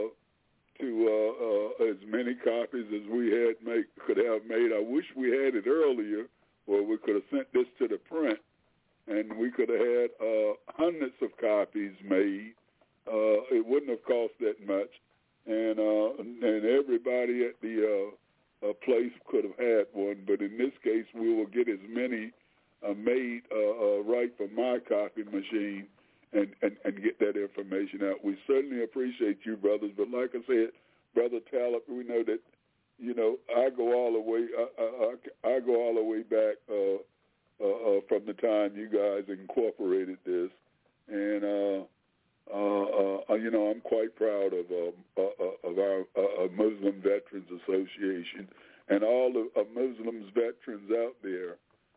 Speaker 9: to as many copies as we could have made. I wish we had it earlier, where we could have sent this to the print, and we could have had hundreds of copies made. It wouldn't have cost that much, and everybody at the place could have had one. But in this case, we will get as many made right from my copy machine and get that information out. We certainly appreciate you, brothers. But like I said, Brother Talib, we know that, I go all the way. I go all the way back from the time you guys incorporated this, and I'm quite proud of our Muslim Veterans Association and all the Muslims veterans out there.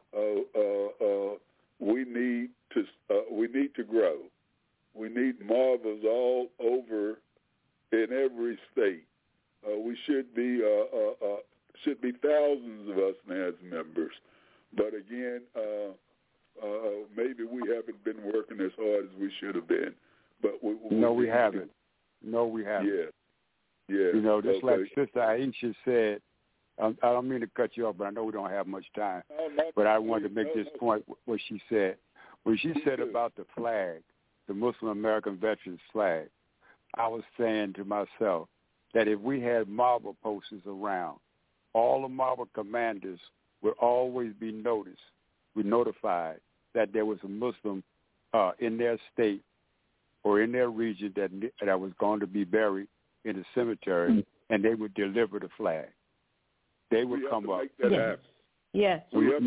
Speaker 9: We need to grow. We need marvels all over in every state. We should be thousands of us as members, but again, maybe we haven't been working as hard as we should have been. But
Speaker 5: we haven't. No, we haven't.
Speaker 9: Yeah.
Speaker 5: Just like Sister Aisha said, I don't mean to cut you off, but I know we don't have much time. But I wanted to make this point, what she said. When she said about the flag, the Muslim American Veterans flag, I was saying to myself that if we had marble posters around, all the marble commanders would always be notified that there was a Muslim in their state or in their region that was going to be buried in the cemetery, and they would deliver the flag. They would come up.
Speaker 1: Yes.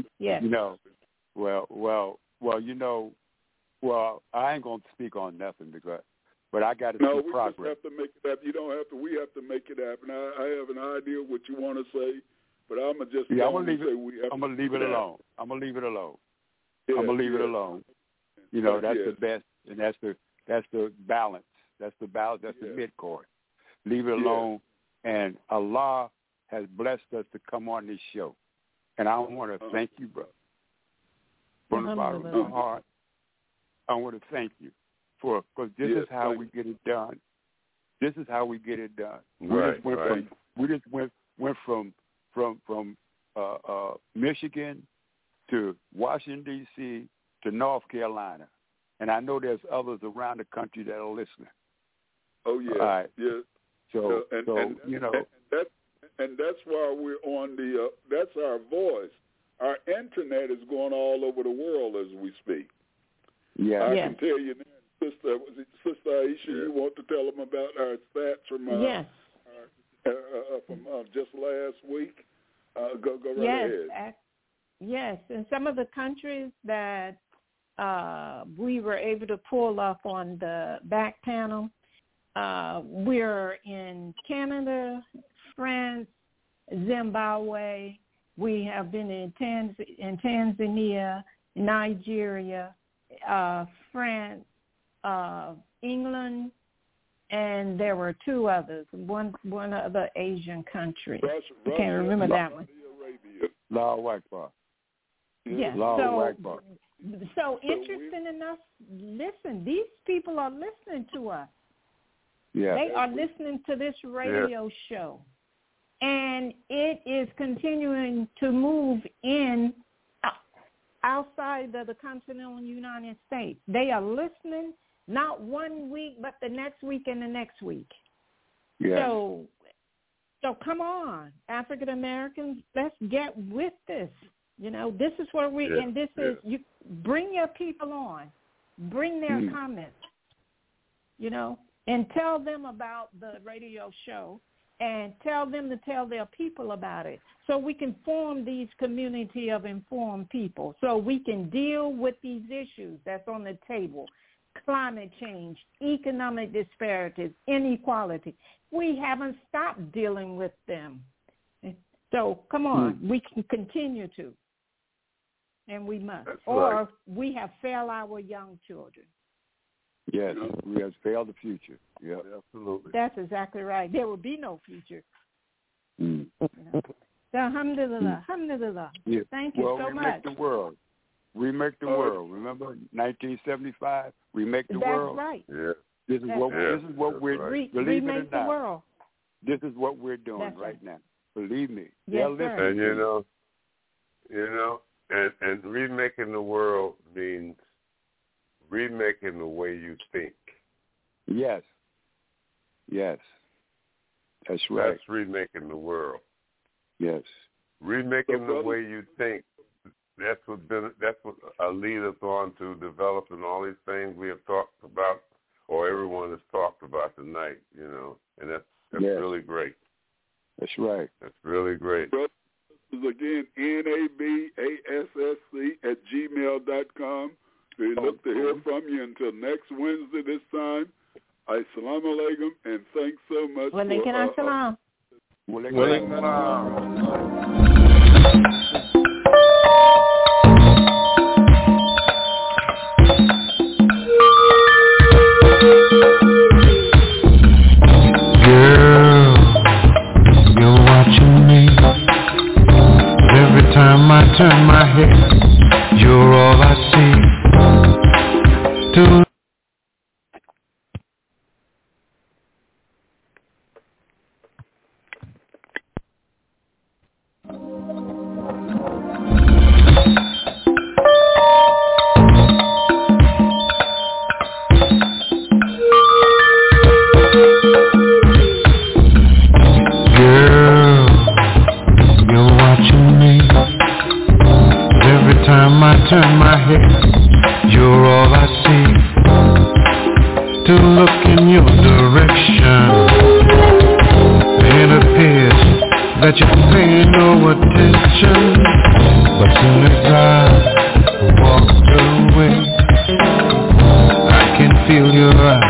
Speaker 5: Well, I ain't going to speak on nothing but I got to see progress.
Speaker 9: No, we just have to make it happen. You don't have to. We have to make it happen. I have an idea what you want to say, but I'm going to just
Speaker 5: I'm going to leave it alone. I'm going to leave it alone. I'm going to leave it alone. That's the best, and that's the balance. That's the balance. That's the midcourse. Leave it alone. And Allah has blessed us to come on this show. And I want to thank you, brother. From the bottom of my heart, I want to thank you because this is how we get it done. This is how we get it done. We just went from Michigan to Washington, D.C. to North Carolina. And I know there's others around the country that are listening.
Speaker 9: Oh, yeah.
Speaker 5: All right.
Speaker 9: Yeah. And that's why we're on that's our voice. Our internet is going all over the world as we speak.
Speaker 5: Yeah.
Speaker 9: I can tell you now, Sister Aisha, you want to tell them about our stats from from just last week? Go right ahead.
Speaker 1: Yes, in some of the countries that we were able to pull up on the back panel, we're in Canada, France, Zimbabwe. We have been in Tanzania, Nigeria, France, England, and there were two others. One other Asian country. I can't remember that one.
Speaker 5: Allahu Akbar.
Speaker 1: Yes. So interesting enough, listen, these people are listening to us.
Speaker 5: Yeah.
Speaker 1: They are listening to this radio show. And it is continuing to move in outside of the continental United States. They are listening not 1 week, but the next week and the next week.
Speaker 5: Yeah.
Speaker 1: So come on, African Americans, let's get with this. This is where is you bring your people on, bring their comments, and tell them about the radio show and tell them to tell their people about it so we can form these community of informed people so we can deal with these issues that's on the table, climate change, economic disparities, inequality. We haven't stopped dealing with them. So come on, we can continue to. And we must.
Speaker 3: That's
Speaker 1: or
Speaker 3: right.
Speaker 1: we have failed our young children.
Speaker 5: Yes, we have failed the future. Yeah,
Speaker 3: absolutely.
Speaker 1: That's exactly right. There will be no future.
Speaker 5: Mm.
Speaker 1: You know? So, alhamdulillah, alhamdulillah.
Speaker 5: Yeah.
Speaker 1: Thank you so much.
Speaker 5: Remake the world. Remake the world. Remember 1975? Remake the world.
Speaker 1: That's right.
Speaker 3: Yeah.
Speaker 5: This is what we're
Speaker 3: right.
Speaker 5: believe
Speaker 1: remake
Speaker 5: it or
Speaker 1: the
Speaker 5: not.
Speaker 1: world.
Speaker 5: This is what we're doing
Speaker 1: That's
Speaker 5: right now. Believe me.
Speaker 1: Yes,
Speaker 5: they're listening.
Speaker 3: And and remaking the world means remaking the way you think.
Speaker 5: Yes. Yes. That's right.
Speaker 3: That's remaking the world.
Speaker 5: Yes.
Speaker 3: Remaking the way you think. That's what lead us on to developing all these things we have talked about, or everyone has talked about tonight. And that's really great.
Speaker 5: That's right.
Speaker 3: That's really great.
Speaker 9: This is again nabassc@gmail.com. We look to hear from you until next Wednesday this time. Assalamu alaikum, and thanks so much.
Speaker 1: Walaikum assalam.
Speaker 5: Walaikum assalam.
Speaker 10: Time I turn my head, you're all I see. Turn my head, you're all I see. To look in your direction, it appears that you're paying no attention. But soon as I walk away, I can feel your eyes